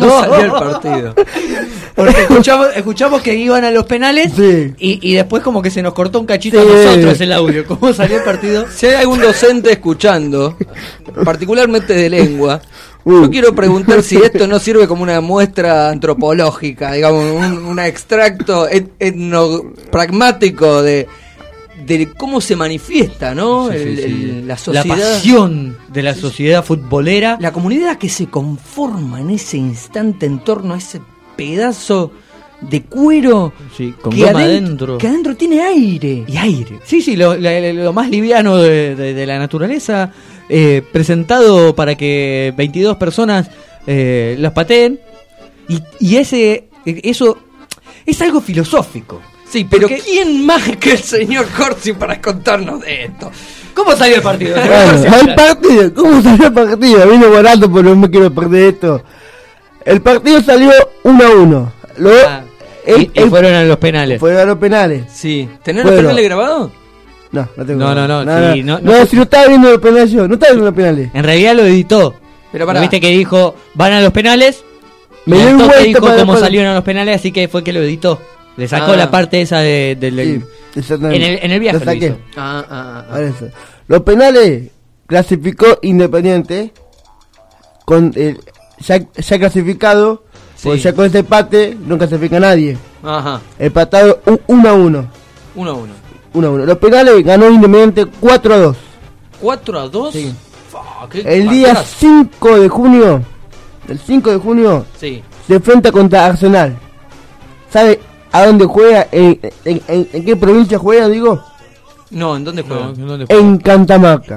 Speaker 2: Porque escuchamos que iban a los penales, sí, y después como que se nos cortó un cachito a nosotros el audio. ¿Cómo salió el partido?
Speaker 4: Si hay algún docente escuchando, particularmente de lengua, yo quiero preguntar si esto no sirve como una muestra antropológica, digamos, un extracto etnopragmático de cómo se manifiesta, ¿no? La sociedad,
Speaker 2: la pasión de la sociedad futbolera,
Speaker 4: la comunidad que se conforma en ese instante en torno a ese pedazo de cuero,
Speaker 2: sí, con goma adentro,
Speaker 4: que adentro tiene aire
Speaker 2: y aire. Sí, lo más liviano de la naturaleza, presentado para que 22 personas las pateen, y eso es algo filosófico.
Speaker 4: Sí, pero ¿quién más que el señor Corsi para contarnos de esto?
Speaker 2: ¿Cómo salió el partido?
Speaker 7: ¿Cómo salió el partido? Vino volando, pero no me quiero perder esto. El partido salió 1-1.
Speaker 2: Y fueron a los penales.
Speaker 7: Fueron a los penales.
Speaker 4: Sí. ¿Tenés los penales grabados?
Speaker 7: No tengo.
Speaker 2: No,
Speaker 7: si no estaba viendo los penales yo. No estaba viendo los penales.
Speaker 2: En realidad lo editó. Pero para. ¿Viste que dijo, van a los penales?
Speaker 7: Me dio un vuelto
Speaker 2: dijo cómo salieron a los penales, así que fue que lo editó. Le sacó la parte esa en el viaje lo hizo.
Speaker 7: Los penales clasificó Independiente con ya clasificado, sí, porque ya con este empate no clasifica a nadie.
Speaker 4: Ajá.
Speaker 7: Empatado 1-1. 1-1. Los penales ganó Independiente 4-2.
Speaker 4: ¿4-2?
Speaker 7: Sí. El día 5 de junio, sí, se enfrenta contra Arsenal. ¿Sabe a dónde juega? ¿En qué provincia juega, digo?
Speaker 4: No, ¿en dónde juega?
Speaker 7: En Catamarca.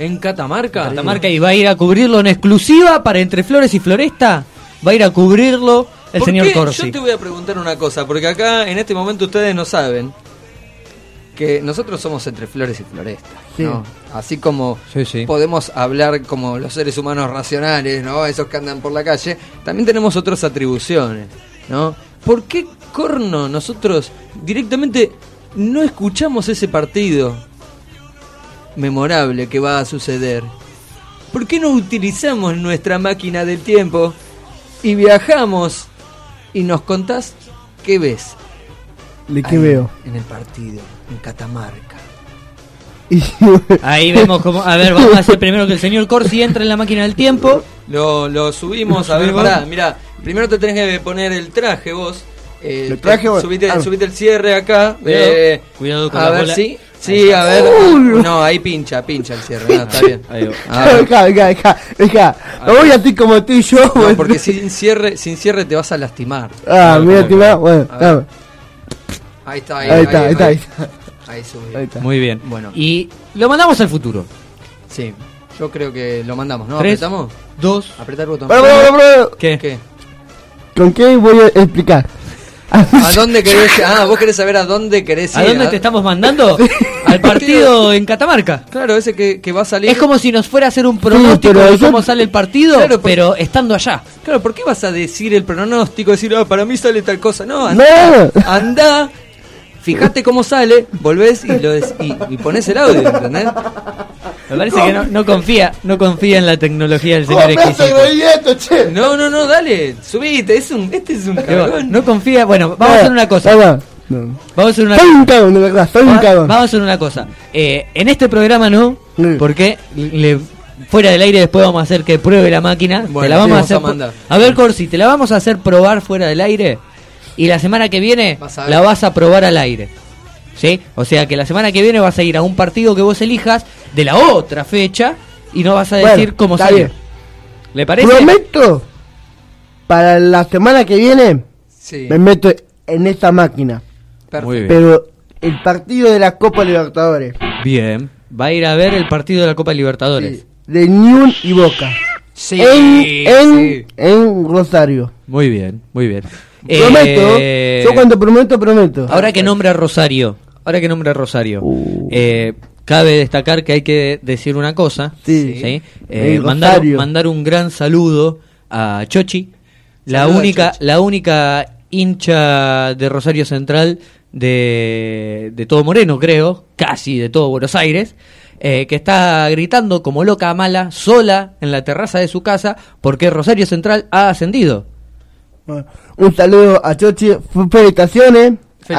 Speaker 4: ¿En Catamarca?
Speaker 2: Catamarca, y va a ir a cubrirlo en exclusiva para Entre Flores y Floresta. Va a ir a cubrirlo el señor Corsi.
Speaker 4: Yo te voy a preguntar una cosa, porque acá en este momento ustedes no saben que nosotros somos Entre Flores y Floresta, ¿no? Así como podemos hablar como los seres humanos racionales, ¿no? Esos que andan por la calle, también tenemos otras atribuciones, ¿no? ¿Por qué corno nosotros directamente no escuchamos ese partido memorable que va a suceder? ¿Por qué no utilizamos nuestra máquina del tiempo y viajamos y nos contás qué ves?
Speaker 7: ¿De qué veo?
Speaker 4: En el partido, en Catamarca.
Speaker 2: Ahí vemos cómo. A ver, vamos a hacer primero que el señor Corsi entre en la máquina del tiempo.
Speaker 4: Lo subimos, a ver, pará, mirá. Primero te tenés que poner el traje vos.
Speaker 7: ¿El traje vos?
Speaker 4: Subite el cierre acá.
Speaker 2: Cuidado con
Speaker 4: a
Speaker 2: la
Speaker 4: ver,
Speaker 2: bola.
Speaker 4: sí, a ver. No, ahí pincha el cierre. No, está bien.
Speaker 7: Deja. No voy a ti como tú y yo.
Speaker 4: No, porque sin cierre te vas a lastimar.
Speaker 7: Mira, lastimar. Bueno,
Speaker 4: ahí está. Ahí subí.
Speaker 7: Ahí está.
Speaker 2: Muy bien.
Speaker 4: Bueno.
Speaker 2: Y lo mandamos al futuro.
Speaker 4: Sí, yo creo que lo mandamos, ¿no?
Speaker 2: 3,
Speaker 4: ¿Apretamos?
Speaker 2: 2.
Speaker 4: Apretar el botón.
Speaker 2: ¿Qué?
Speaker 7: ¿Con qué voy a explicar?
Speaker 4: ¿A dónde querés? Vos querés saber a dónde querés ir.
Speaker 2: ¿A dónde te estamos mandando? Al partido en Catamarca.
Speaker 4: Claro, ese que va a salir.
Speaker 2: Es como si nos fuera a hacer un pronóstico de cómo sale el partido, claro, pero estando allá.
Speaker 4: Claro, ¿por qué vas a decir el pronóstico? Decir, para mí sale tal cosa. No, anda, fíjate cómo sale, volvés y ponés el audio, ¿entendés?
Speaker 2: Me parece que no confía en la tecnología del señor exquisito.
Speaker 4: No, dale, subite, este es un cagón.
Speaker 2: No confía, bueno, vamos a hacer una cosa. Vamos a hacer una
Speaker 7: cosa. Soy un cagón, de verdad, soy un cagón.
Speaker 2: Vamos a hacer una cosa. En este programa no, porque fuera del aire después vamos a hacer que pruebe la máquina.
Speaker 4: Bueno,
Speaker 2: te la vamos a hacer.
Speaker 4: A
Speaker 2: ver, Corsi, te la vamos a hacer probar fuera del aire. Y la semana que viene la vas a probar al aire. ¿Sí? O sea que la semana que viene vas a ir a un partido que vos elijas de la otra fecha y no vas a decir cómo sale. ¿Le parece?
Speaker 7: Prometo, para la semana que viene me meto en esta máquina.
Speaker 2: Muy bien.
Speaker 7: Pero el partido de la Copa Libertadores.
Speaker 2: Bien. Va a ir a ver el partido de la Copa Libertadores.
Speaker 7: Sí. De Newell's y Boca.
Speaker 2: Sí.
Speaker 7: En Rosario.
Speaker 2: Muy bien.
Speaker 7: Prometo. Yo cuando prometo.
Speaker 2: Ahora que nombra Rosario. Cabe destacar que hay que decir una cosa.
Speaker 7: Sí.
Speaker 2: Mandar un gran saludo a Chochi, la única hincha de Rosario Central de todo Moreno, creo, casi de todo Buenos Aires, que está gritando como loca mala, sola en la terraza de su casa, porque Rosario Central ha ascendido.
Speaker 7: Bueno, un saludo a Chochi, felicitaciones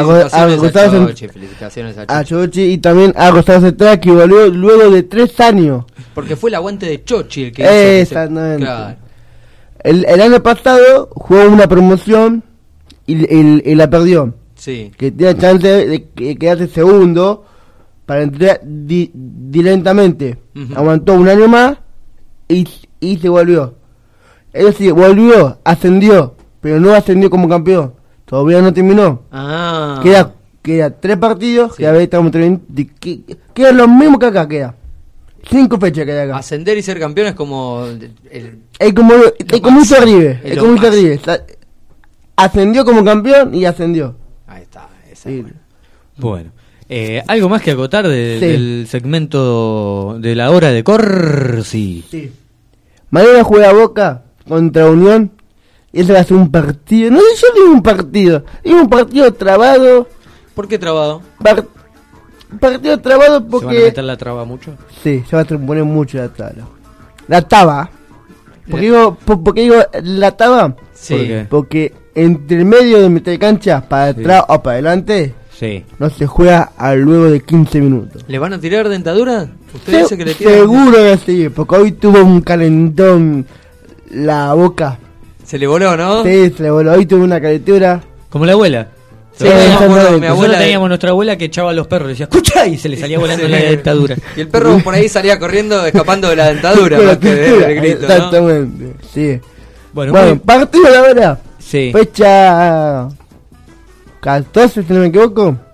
Speaker 7: a Chochi y también a Rosario Central, que volvió luego de 3 años.
Speaker 4: Porque fue el aguante de Chochi el que hizo.
Speaker 7: Exactamente.
Speaker 4: Claro.
Speaker 7: El año pasado jugó una promoción y la perdió.
Speaker 4: Sí.
Speaker 7: Que tiene chance de quedarse segundo para entrar directamente. Aguantó un año más y se volvió. Es decir, ascendió, pero no ascendió como campeón. Todavía no terminó. Queda 3 partidos, que a ver estamos queda lo mismo que acá queda. 5 fechas queda acá.
Speaker 4: Ascender y ser campeón es como
Speaker 7: es como hizo River. Es como hizo River. Ascendió como campeón y ascendió.
Speaker 4: Ahí está.
Speaker 2: Bueno. ¿Algo más que acotar del segmento de la hora de Corsi?
Speaker 7: Sí. Mañana juega Boca contra Unión. Y ese va a ser un partido. No sé, yo digo un partido. Digo un partido trabado.
Speaker 4: ¿Por qué trabado?
Speaker 7: Partido trabado porque...
Speaker 2: ¿Se van a meter la traba mucho?
Speaker 7: Sí, se va a poner mucho la traba. La taba. Porque digo la taba.
Speaker 2: Sí. ¿Por qué?
Speaker 7: Porque entre el medio de mitad de cancha, para atrás o para adelante, no se juega a luego de 15 minutos.
Speaker 4: ¿Le van a tirar dentadura? ¿Usted dice que le tiran?
Speaker 7: Seguro que sí, porque hoy tuvo un calentón la Boca.
Speaker 4: Se le voló, ¿no?
Speaker 7: Sí, se le voló. Hoy tuvo una calentura.
Speaker 2: Como la abuela.
Speaker 4: Sí, mi abuela
Speaker 2: teníamos nuestra abuela que echaba a los perros y decía, ¡escucha! Y se le salía volando la dentadura.
Speaker 4: Y el perro por ahí salía corriendo, escapando de la dentadura, más que del grito, ¿no?
Speaker 7: Exactamente, sí.
Speaker 2: Bueno,
Speaker 7: partido de la hora.
Speaker 2: Sí.
Speaker 7: Fecha 14, si no me equivoco.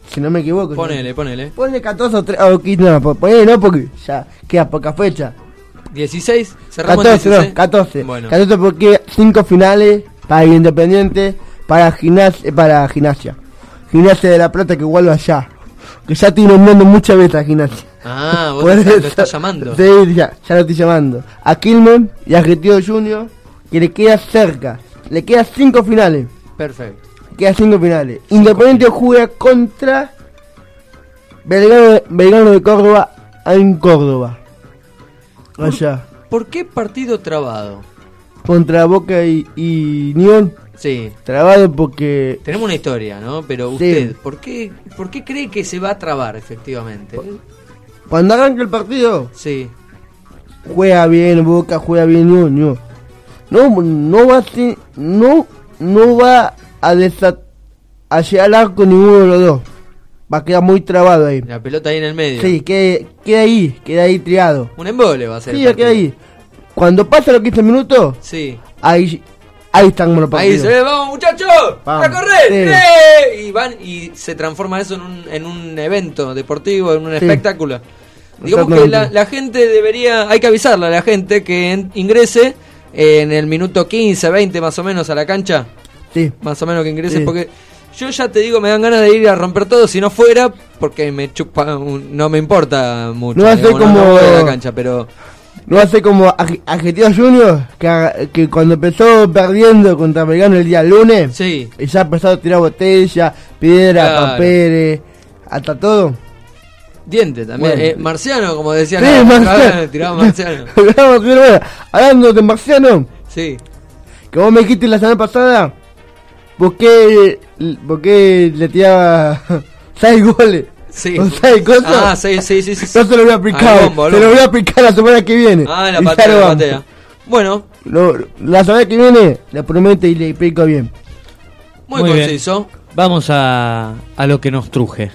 Speaker 7: si no me equivoco.
Speaker 4: Ponele.
Speaker 7: Ponle 14 o 15, no, ponele no, porque ya queda poca fecha.
Speaker 4: 16, cerramos
Speaker 7: 14,
Speaker 4: 16.
Speaker 7: no, 14.
Speaker 4: Bueno.
Speaker 7: 14 porque 5 finales para el Independiente, para Gimnasia. Gimnasia de La Plata que vuelva allá. Que ya estoy nombrando muchas veces a Gimnasia.
Speaker 4: Ah, vos lo estás llamando.
Speaker 7: Sí, ya lo estoy llamando. A Quilmes y a Retiro Junior, que le queda cerca. Le quedan 5 finales.
Speaker 4: Perfecto.
Speaker 7: Queda 5 finales. Independiente juega contra Belgrano de Córdoba en Córdoba. Allá.
Speaker 4: ¿Por qué partido trabado?
Speaker 7: Contra Boca y Unión.
Speaker 4: Sí.
Speaker 7: Trabado porque...
Speaker 4: Tenemos una historia, ¿no? Pero usted, sí. ¿por qué cree que se va a trabar efectivamente?
Speaker 7: Cuando arranca el partido,
Speaker 4: sí.
Speaker 7: Juega bien Boca, juega bien Unión. No va a llegar al arco ninguno de los dos. Va a quedar muy trabado ahí.
Speaker 4: La pelota ahí en el medio.
Speaker 7: Sí, queda ahí triado.
Speaker 4: Un embole va a ser.
Speaker 7: Sí, queda ahí. Cuando pasa los 15 minutos,
Speaker 4: sí.
Speaker 7: Ahí están los partidos.
Speaker 4: Ahí se ve, vamos muchachos, a correr. Sí. Y van y se transforma eso en un evento deportivo, en un espectáculo. Digamos que la gente hay que avisarle a la gente que ingrese en el minuto 15, 20 más o menos a la cancha.
Speaker 7: Sí.
Speaker 4: Más o menos que ingrese, porque yo ya te digo, me dan ganas de ir a romper todo si no fuera, porque me chupa, no me importa mucho.
Speaker 7: No va a ser como
Speaker 4: de la cancha, pero
Speaker 7: no va a ser como Argentino Junior, que cuando empezó perdiendo contra Belgrano el día lunes,
Speaker 4: sí.
Speaker 7: Y ya empezó a tirar botella, piedra,
Speaker 4: claro.
Speaker 7: Papeles, hasta todo.
Speaker 4: Diente también, bueno. Marciano, como decían,
Speaker 7: sí,
Speaker 4: Marciano. Tiraba Marciano.
Speaker 7: Hablando de Marciano,
Speaker 4: sí.
Speaker 7: Que vos me dijiste la semana pasada, ¿por qué le tiraba 6 goles?
Speaker 4: Sí.
Speaker 7: O 6 cosas.
Speaker 4: Ah, sí. No
Speaker 7: se lo voy a aplicar. Se lo voy a aplicar la semana que viene.
Speaker 4: Ah, la patea. Bueno.
Speaker 7: La semana que viene la prometo y le explico bien.
Speaker 4: Muy conciso.
Speaker 2: Bien. Vamos a lo que nos truje.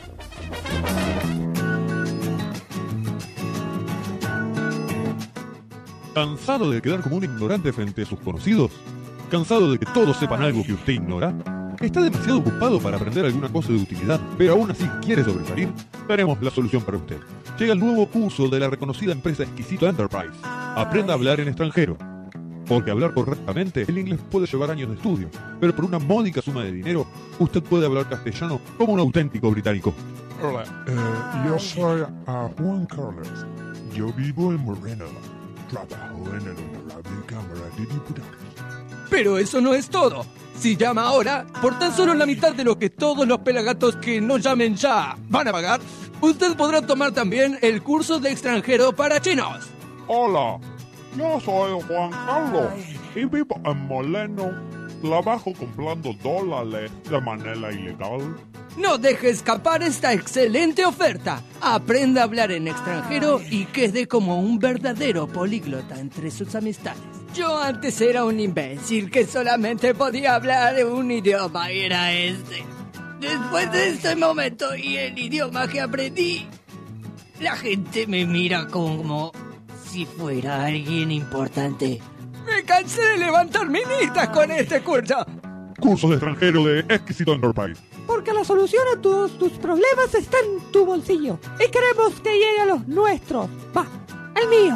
Speaker 21: ¿Cansado de quedar como un ignorante frente a sus conocidos? ¿Cansado de que todos sepan algo que usted ignora? ¿Está demasiado ocupado para aprender alguna cosa de utilidad, pero aún así quiere sobresalir? Tenemos la solución para usted. Llega el nuevo curso de la reconocida empresa Exquisito Enterprise. Aprenda a hablar en extranjero. Porque hablar correctamente, el inglés puede llevar años de estudio, pero por una módica suma de dinero, usted puede hablar castellano como un auténtico británico.
Speaker 22: Hola, yo soy Juan Carlos. Yo vivo en Moreno. Trabajo en el Honorable Cámara de Diputados.
Speaker 23: Pero eso no es todo. Si llama ahora, por tan solo la mitad de lo que todos los pelagatos que no llamen ya van a pagar, usted podrá tomar también el curso de extranjero para chinos.
Speaker 22: Hola, yo soy Juan Carlos y vivo en Moleno. Trabajo comprando dólares de manera ilegal.
Speaker 23: No deje escapar esta excelente oferta. Aprenda a hablar en extranjero y quede como un verdadero políglota entre sus amistades. Yo antes era un imbécil que solamente podía hablar un idioma y era este. Después de este momento y el idioma que aprendí, la gente me mira como si fuera alguien importante. Me cansé de levantar minitas con este curso.
Speaker 21: Curso de extranjero de Exquisito Enterprise.
Speaker 24: Porque la solución a todos tus problemas está en tu bolsillo. Y queremos que llegue a los nuestros. Va, al mío.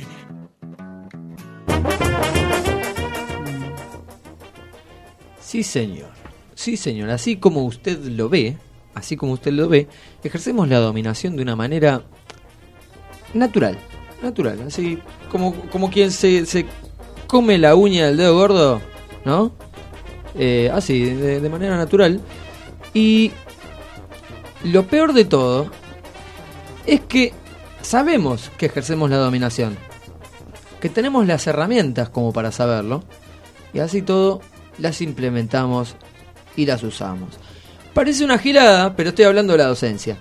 Speaker 4: Sí, señor. Sí, señor. Así como usted lo ve, ejercemos la dominación de una manera natural. Así como quien se come la uña del dedo gordo, ¿no? Así, de manera natural. Y lo peor de todo es que sabemos que ejercemos la dominación, que tenemos las herramientas como para saberlo, y así todo las implementamos y las usamos. Parece una gilada, pero estoy hablando de la docencia.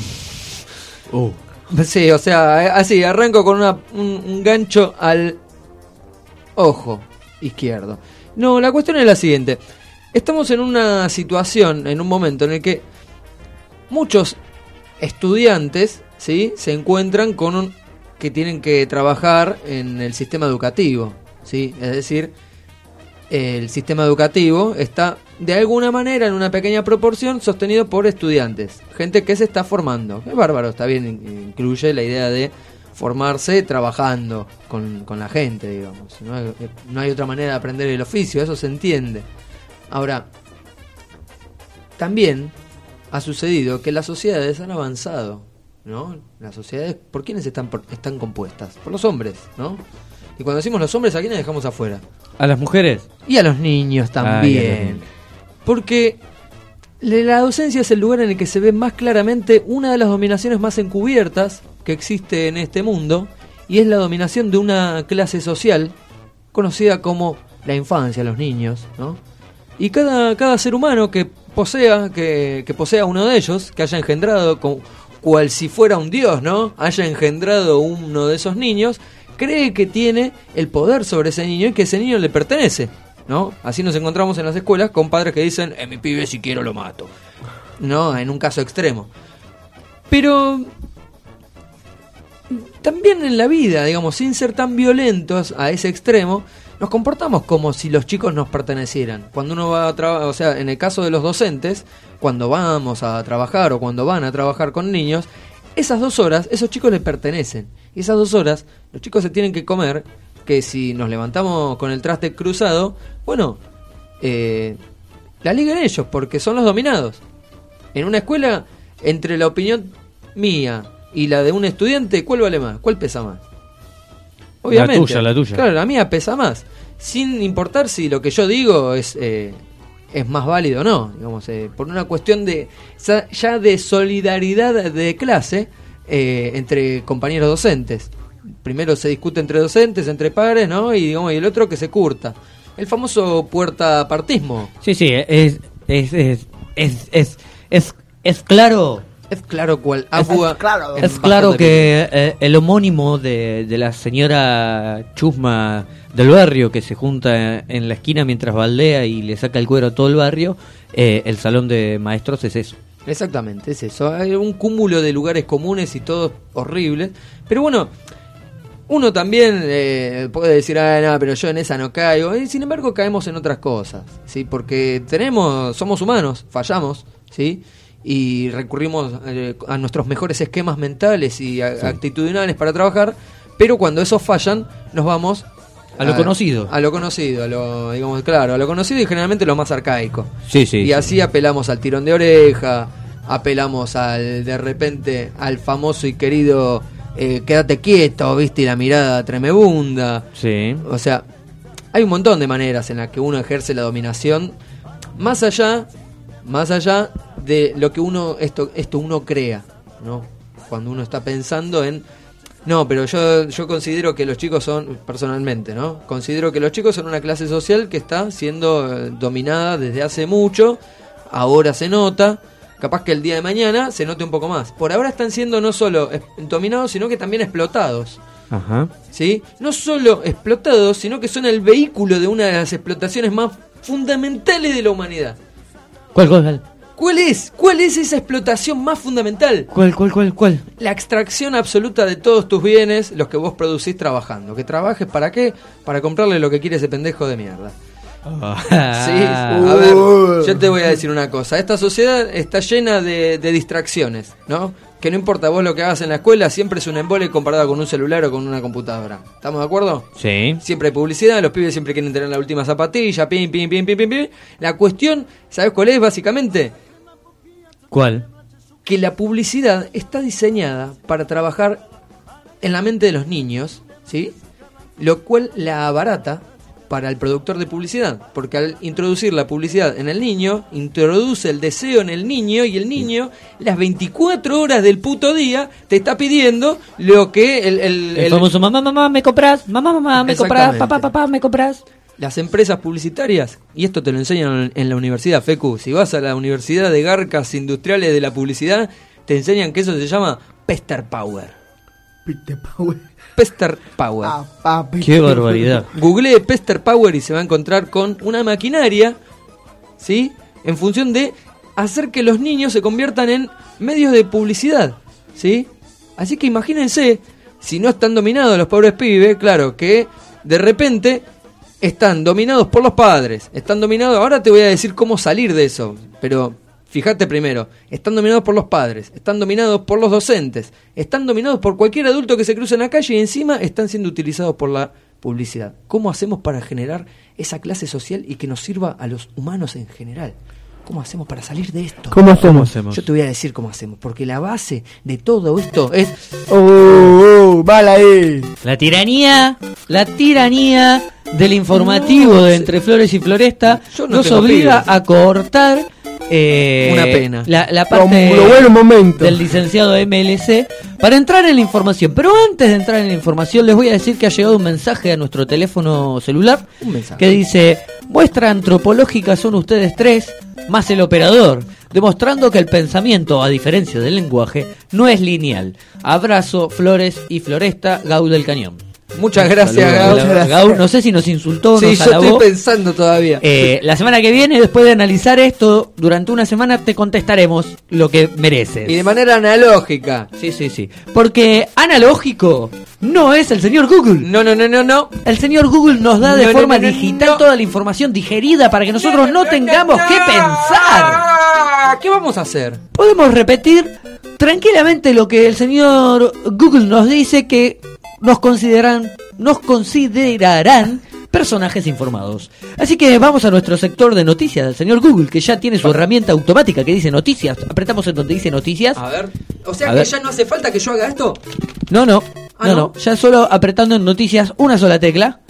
Speaker 4: Sí, o sea, así, arranco con un gancho al ojo izquierdo. No, la cuestión es la siguiente. Estamos en una situación, en un momento en el que muchos estudiantes, ¿sí?, se encuentran con que tienen que trabajar en el sistema educativo, ¿sí? Es decir, el sistema educativo está de alguna manera, en una pequeña proporción, sostenido por estudiantes, gente que se está formando. Es bárbaro, está bien, incluye la idea de formarse trabajando con la gente, digamos. No hay otra manera de aprender el oficio, eso se entiende. Ahora, también ha sucedido que las sociedades han avanzado, ¿no? Las sociedades, ¿por quiénes están compuestas? Por los hombres, ¿no? Y cuando decimos los hombres, ¿a quiénes dejamos afuera?
Speaker 2: ¿A las mujeres?
Speaker 4: Y a los niños también. Porque la docencia es el lugar en el que se ve más claramente una de las dominaciones más encubiertas que existe en este mundo, y es la dominación de una clase social conocida como la infancia, los niños, ¿no? Y cada ser humano que posea uno de ellos, que haya engendrado, cual si fuera un dios, ¿no? Haya engendrado uno de esos niños, cree que tiene el poder sobre ese niño y que ese niño le pertenece, ¿no? Así nos encontramos en las escuelas con padres que dicen, mi pibe si quiero lo mato, ¿no? En un caso extremo. Pero también en la vida, digamos, sin ser tan violentos a ese extremo, nos comportamos como si los chicos nos pertenecieran. Cuando uno va a trabajar, o sea, en el caso de los docentes, cuando vamos a trabajar o cuando van a trabajar con niños, esas 2 horas, esos chicos les pertenecen. Y esas 2 horas, los chicos se tienen que comer, que si nos levantamos con el traste cruzado, bueno, la liguen ellos, porque son los dominados. En una escuela, entre la opinión mía y la de un estudiante, ¿cuál vale más? ¿Cuál pesa más? Obviamente.
Speaker 2: La tuya.
Speaker 4: Claro, la mía pesa más. Sin importar si lo que yo digo es más válido o no. Digamos, por una cuestión de ya de solidaridad de clase entre compañeros docentes. Primero se discute entre docentes, entre pares, ¿no? Y el otro que se curta. El famoso puertapartismo.
Speaker 2: Sí, es claro.
Speaker 4: Es claro cual agua.
Speaker 2: Es claro que el homónimo de la señora chusma del barrio que se junta en la esquina mientras baldea y le saca el cuero a todo el barrio, el salón de maestros es eso.
Speaker 4: Exactamente, es eso. Hay un cúmulo de lugares comunes y todos horribles. Pero bueno, uno también puede decir, no, pero yo en esa no caigo. Y sin embargo caemos en otras cosas, ¿sí? Porque somos humanos, fallamos, ¿sí? Y recurrimos a nuestros mejores esquemas mentales y actitudinales para trabajar, pero cuando esos fallan nos vamos
Speaker 2: a lo conocido,
Speaker 4: a lo conocido y generalmente lo más arcaico. Y así apelamos al tirón de oreja, apelamos de repente al famoso y querido quédate quieto, viste, y la mirada tremebunda. O sea, hay un montón de maneras en las que uno ejerce la dominación, más allá de lo que uno crea, ¿no? Cuando uno está pensando en no, pero yo considero que los chicos son, personalmente, ¿no? Considero que los chicos son una clase social que está siendo dominada desde hace mucho, ahora se nota, capaz que el día de mañana se note un poco más. Por ahora están siendo no solo dominados, sino que también explotados.
Speaker 2: Ajá.
Speaker 4: ¿Sí? No solo explotados, sino que son el vehículo de una de las explotaciones más fundamentales de la humanidad.
Speaker 2: ¿Cuál?
Speaker 4: ¿Cuál es esa explotación más fundamental?
Speaker 2: ¿Cuál?
Speaker 4: La extracción absoluta de todos tus bienes, los que vos producís trabajando. ¿Que trabajes para qué? Para comprarle lo que quiere ese pendejo de mierda. Sí, a ver, yo te voy a decir una cosa. Esta sociedad está llena de distracciones, ¿no? Que no importa vos lo que hagas en la escuela, siempre es un embole comparado con un celular o con una computadora. ¿Estamos de acuerdo?
Speaker 2: Sí.
Speaker 4: Siempre hay publicidad, los pibes siempre quieren tener la última zapatilla, pim. La cuestión, ¿sabés cuál es básicamente?
Speaker 2: ¿Cuál?
Speaker 4: Que la publicidad está diseñada para trabajar en la mente de los niños, ¿sí? Lo cual la abarata para el productor de publicidad, porque al introducir la publicidad en el niño, introduce el deseo en el niño, y el niño las 24 horas del puto día te está pidiendo lo que el
Speaker 2: famoso mamá, me compras, mamá, me compras, papá, me compras.
Speaker 4: Las empresas publicitarias, y esto te lo enseñan en la universidad, Fecu, si vas a la Universidad de Garcas Industriales de la Publicidad, te enseñan que eso se llama Pester Power. Pester Power.
Speaker 2: Qué barbaridad.
Speaker 4: Googlee Pester Power y se va a encontrar con una maquinaria, ¿sí? En función de hacer que los niños se conviertan en medios de publicidad, ¿sí? Así que imagínense, si no están dominados los pobres pibes, claro, que de repente están dominados por los padres, están dominados, ahora te voy a decir cómo salir de eso, pero fíjate primero, están dominados por los padres, están dominados por los docentes, están dominados por cualquier adulto que se cruce en la calle y encima están siendo utilizados por la publicidad. ¿Cómo hacemos para generar esa clase social y que nos sirva a los humanos en general? ¿Cómo hacemos para salir de esto?
Speaker 7: ¿Cómo hacemos?
Speaker 4: Yo te voy a decir cómo hacemos, porque la base de todo esto es...
Speaker 7: ¡Vale ahí!
Speaker 2: La tiranía del informativo de Entre Flores y Floresta
Speaker 4: Yo no
Speaker 2: nos
Speaker 4: tengo
Speaker 2: obliga
Speaker 4: pibes.
Speaker 2: a cortar
Speaker 4: Una pena.
Speaker 2: la
Speaker 7: Como
Speaker 2: parte
Speaker 7: los buenos momentos.
Speaker 2: del licenciado MLC para entrar en la información. Pero antes de entrar en la información les voy a decir que ha llegado un mensaje a nuestro teléfono celular
Speaker 4: Un mensaje.
Speaker 2: que dice: muestra antropológica son ustedes tres más el operador, demostrando que el pensamiento, a diferencia del lenguaje, no es lineal. Abrazo, Flores y Floresta, Gau del Cañón.
Speaker 4: Muchas gracias,
Speaker 2: Saludos,
Speaker 4: Gau.
Speaker 2: Gau. No sé si nos insultó o
Speaker 4: Sí,
Speaker 2: nos
Speaker 4: yo
Speaker 2: alabó.
Speaker 4: estoy pensando todavía.
Speaker 2: La semana que viene, después de analizar esto, durante una semana te contestaremos lo que mereces.
Speaker 4: Y de manera analógica.
Speaker 2: Sí. Porque analógico no es el señor Google.
Speaker 4: No.
Speaker 2: El señor Google nos da de
Speaker 4: No,
Speaker 2: forma
Speaker 4: no,
Speaker 2: digital toda la información digerida para que nosotros no tengamos que pensar.
Speaker 4: ¿Qué vamos a hacer?
Speaker 2: Podemos repetir tranquilamente lo que el señor Google nos dice, que nos considerarán personajes informados. Así que vamos a nuestro sector de noticias del señor Google, que ya tiene su herramienta automática que dice noticias. Apretamos en donde dice noticias.
Speaker 4: A ver. O sea
Speaker 2: A
Speaker 4: que
Speaker 2: ver.
Speaker 4: ya no hace falta que yo haga esto.
Speaker 2: No.
Speaker 4: Ah,
Speaker 2: No. Ya solo apretando en noticias una sola tecla.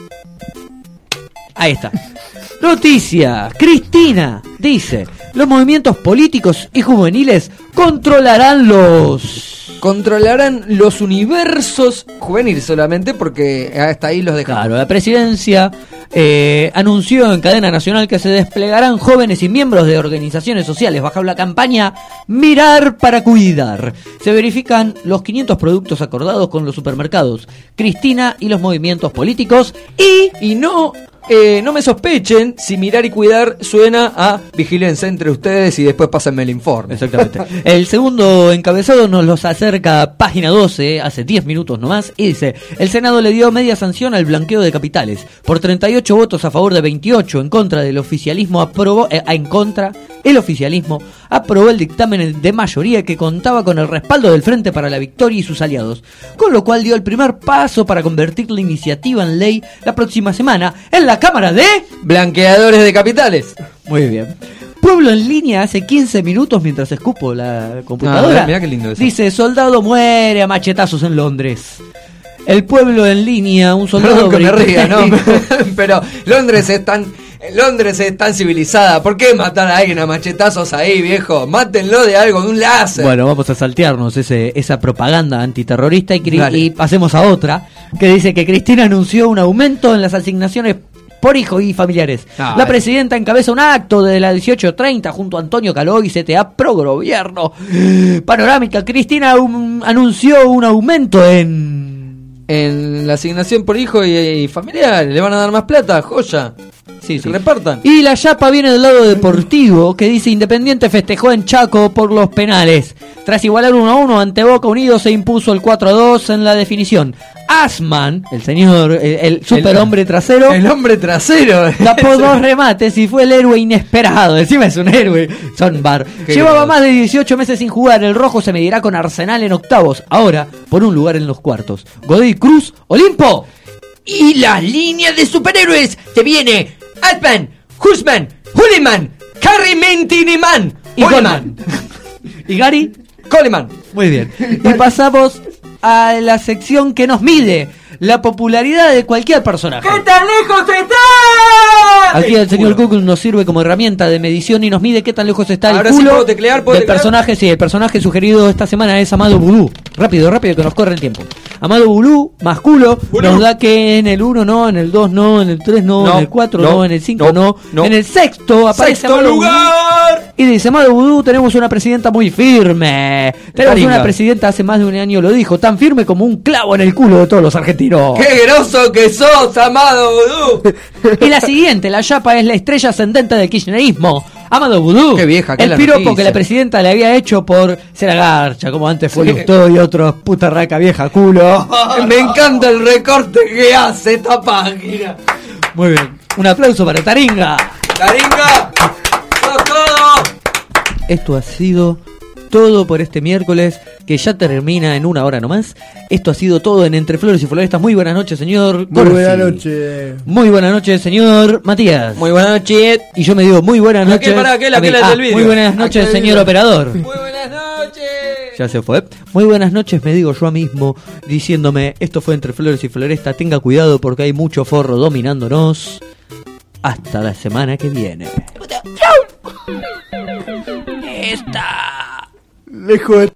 Speaker 2: Ahí está. Noticias. Cristina dice: los movimientos políticos y juveniles controlarán
Speaker 4: los universos juveniles solamente, porque hasta ahí los dejamos.
Speaker 2: Claro, la presidencia anunció en cadena nacional que se desplegarán jóvenes y miembros de organizaciones sociales bajo la campaña Mirar para Cuidar. Se verifican los 500 productos acordados con los supermercados, Cristina y los movimientos políticos
Speaker 4: y no me sospechen si Mirar y Cuidar suena a vigílense entre ustedes y después pásenme el informe.
Speaker 2: Exactamente. El segundo encabezado nos los acerca Página 12, hace 10 minutos nomás, y dice: el Senado le dio media sanción al blanqueo de capitales. Por 38 votos a favor de 28 en contra del oficialismo aprobó el dictamen de mayoría que contaba con el respaldo del Frente para la Victoria y sus aliados, con lo cual dio el primer paso para convertir la iniciativa en ley la próxima semana en la Cámara de
Speaker 4: Blanqueadores de Capitales.
Speaker 2: Muy bien. Pueblo en Línea hace 15 minutos mientras escupo la computadora.
Speaker 4: Mirá qué lindo eso.
Speaker 2: Dice: soldado muere a machetazos en Londres. El Pueblo en Línea, un soldado
Speaker 4: Perdón que me ría, ¿no?
Speaker 2: británico.
Speaker 4: Pero Londres es tan civilizada. ¿Por qué matar a alguien a machetazos ahí, viejo? Mátenlo de algo, de un láser.
Speaker 2: Bueno, vamos a saltearnos esa propaganda antiterrorista
Speaker 4: Dale.
Speaker 2: y pasemos a otra que dice que Cristina anunció un aumento en las asignaciones por hijo y familiares. La presidenta encabeza un acto de la 18:30 junto a Antonio Caló y CTA Pro Gobierno. Panorámica: Cristina anunció un aumento
Speaker 4: en la asignación por hijo y familiar. ¿Le van a dar más plata? Joya.
Speaker 2: Sí.
Speaker 4: Repartan.
Speaker 2: Y la chapa viene del lado deportivo, que dice: Independiente festejó en Chaco por los penales. Tras igualar 1-1 ante Boca Unidos, se impuso el 4-2 en la definición. Asman, el señor, el superhombre trasero,
Speaker 4: El hombre trasero.
Speaker 2: tapó 2 remates y fue el héroe inesperado. Encima es un héroe. Son Bar. Llevaba
Speaker 4: grosso.
Speaker 2: más de 18 meses sin jugar. El rojo se medirá con Arsenal en octavos. Ahora, por un lugar en los cuartos. Godoy Cruz, Olimpo.
Speaker 4: Y las líneas de superhéroes. Te viene Atman, Husman, Hulliman, Carrie Mentiniman
Speaker 2: Y Coleman. ¿Y Gary?
Speaker 4: Coleman.
Speaker 2: Muy bien. Y pasamos a la sección que nos mide la popularidad de cualquier personaje.
Speaker 24: ¿Qué tan lejos está?
Speaker 2: Aquí el señor Google nos sirve como herramienta de medición y nos mide qué tan lejos está
Speaker 4: Ahora
Speaker 2: el
Speaker 4: sí
Speaker 2: culo
Speaker 4: puedo teclear, ¿puedo
Speaker 2: del
Speaker 4: teclear?
Speaker 2: personaje. Sí, el personaje sugerido esta semana es Amado Bulú. Rápido, que nos corre el tiempo. Amado Bulú, más culo, nos da que en el 1 no, en el 2 no, en el 3 no, en el 4 no, en el 5 no, en el sexto aparece
Speaker 4: ¡Sexto
Speaker 2: Amado
Speaker 4: lugar!
Speaker 2: Bulú. Y dice: Amado Bulú, tenemos una presidenta muy firme. Tenemos
Speaker 4: Taringa.
Speaker 2: una presidenta, hace más de un año lo dijo, tan firme como un clavo en el culo de todos los argentinos.
Speaker 4: ¡Qué groso que sos, Amado Vudú!
Speaker 2: Y la siguiente, la chapa, es la estrella ascendente del kirchnerismo, Amado Vudú.
Speaker 4: Qué vieja, qué
Speaker 2: el
Speaker 4: la
Speaker 2: piropo
Speaker 4: noticia.
Speaker 2: que la presidenta le había hecho por ser agarcha, como antes fue Lustó y otros, puta raca vieja culo.
Speaker 4: Me encanta el recorte que hace esta página.
Speaker 2: Muy bien. Un aplauso para Taringa.
Speaker 4: ¡Taringa! ¡Sos todo!
Speaker 2: Esto ha sido todo por este miércoles, que ya termina en una hora nomás. Esto ha sido todo en Entre Flores y Florestas. Muy buenas noches, señor
Speaker 7: Muy
Speaker 2: Corsi.
Speaker 7: buenas noches.
Speaker 2: Muy buenas noches, señor Matías.
Speaker 4: Muy buenas noches.
Speaker 2: Y yo me digo muy buenas noches.
Speaker 4: Aquel del vidrio.
Speaker 2: Muy buenas noches,
Speaker 4: Aquel
Speaker 2: señor
Speaker 4: vidrio.
Speaker 2: operador.
Speaker 4: Muy buenas noches.
Speaker 2: Ya se fue. Muy buenas noches, me digo yo mismo, diciéndome, esto fue Entre Flores y Florestas. Tenga cuidado porque hay mucho forro dominándonos. Hasta la semana que viene.
Speaker 3: Esta.
Speaker 7: Lejos.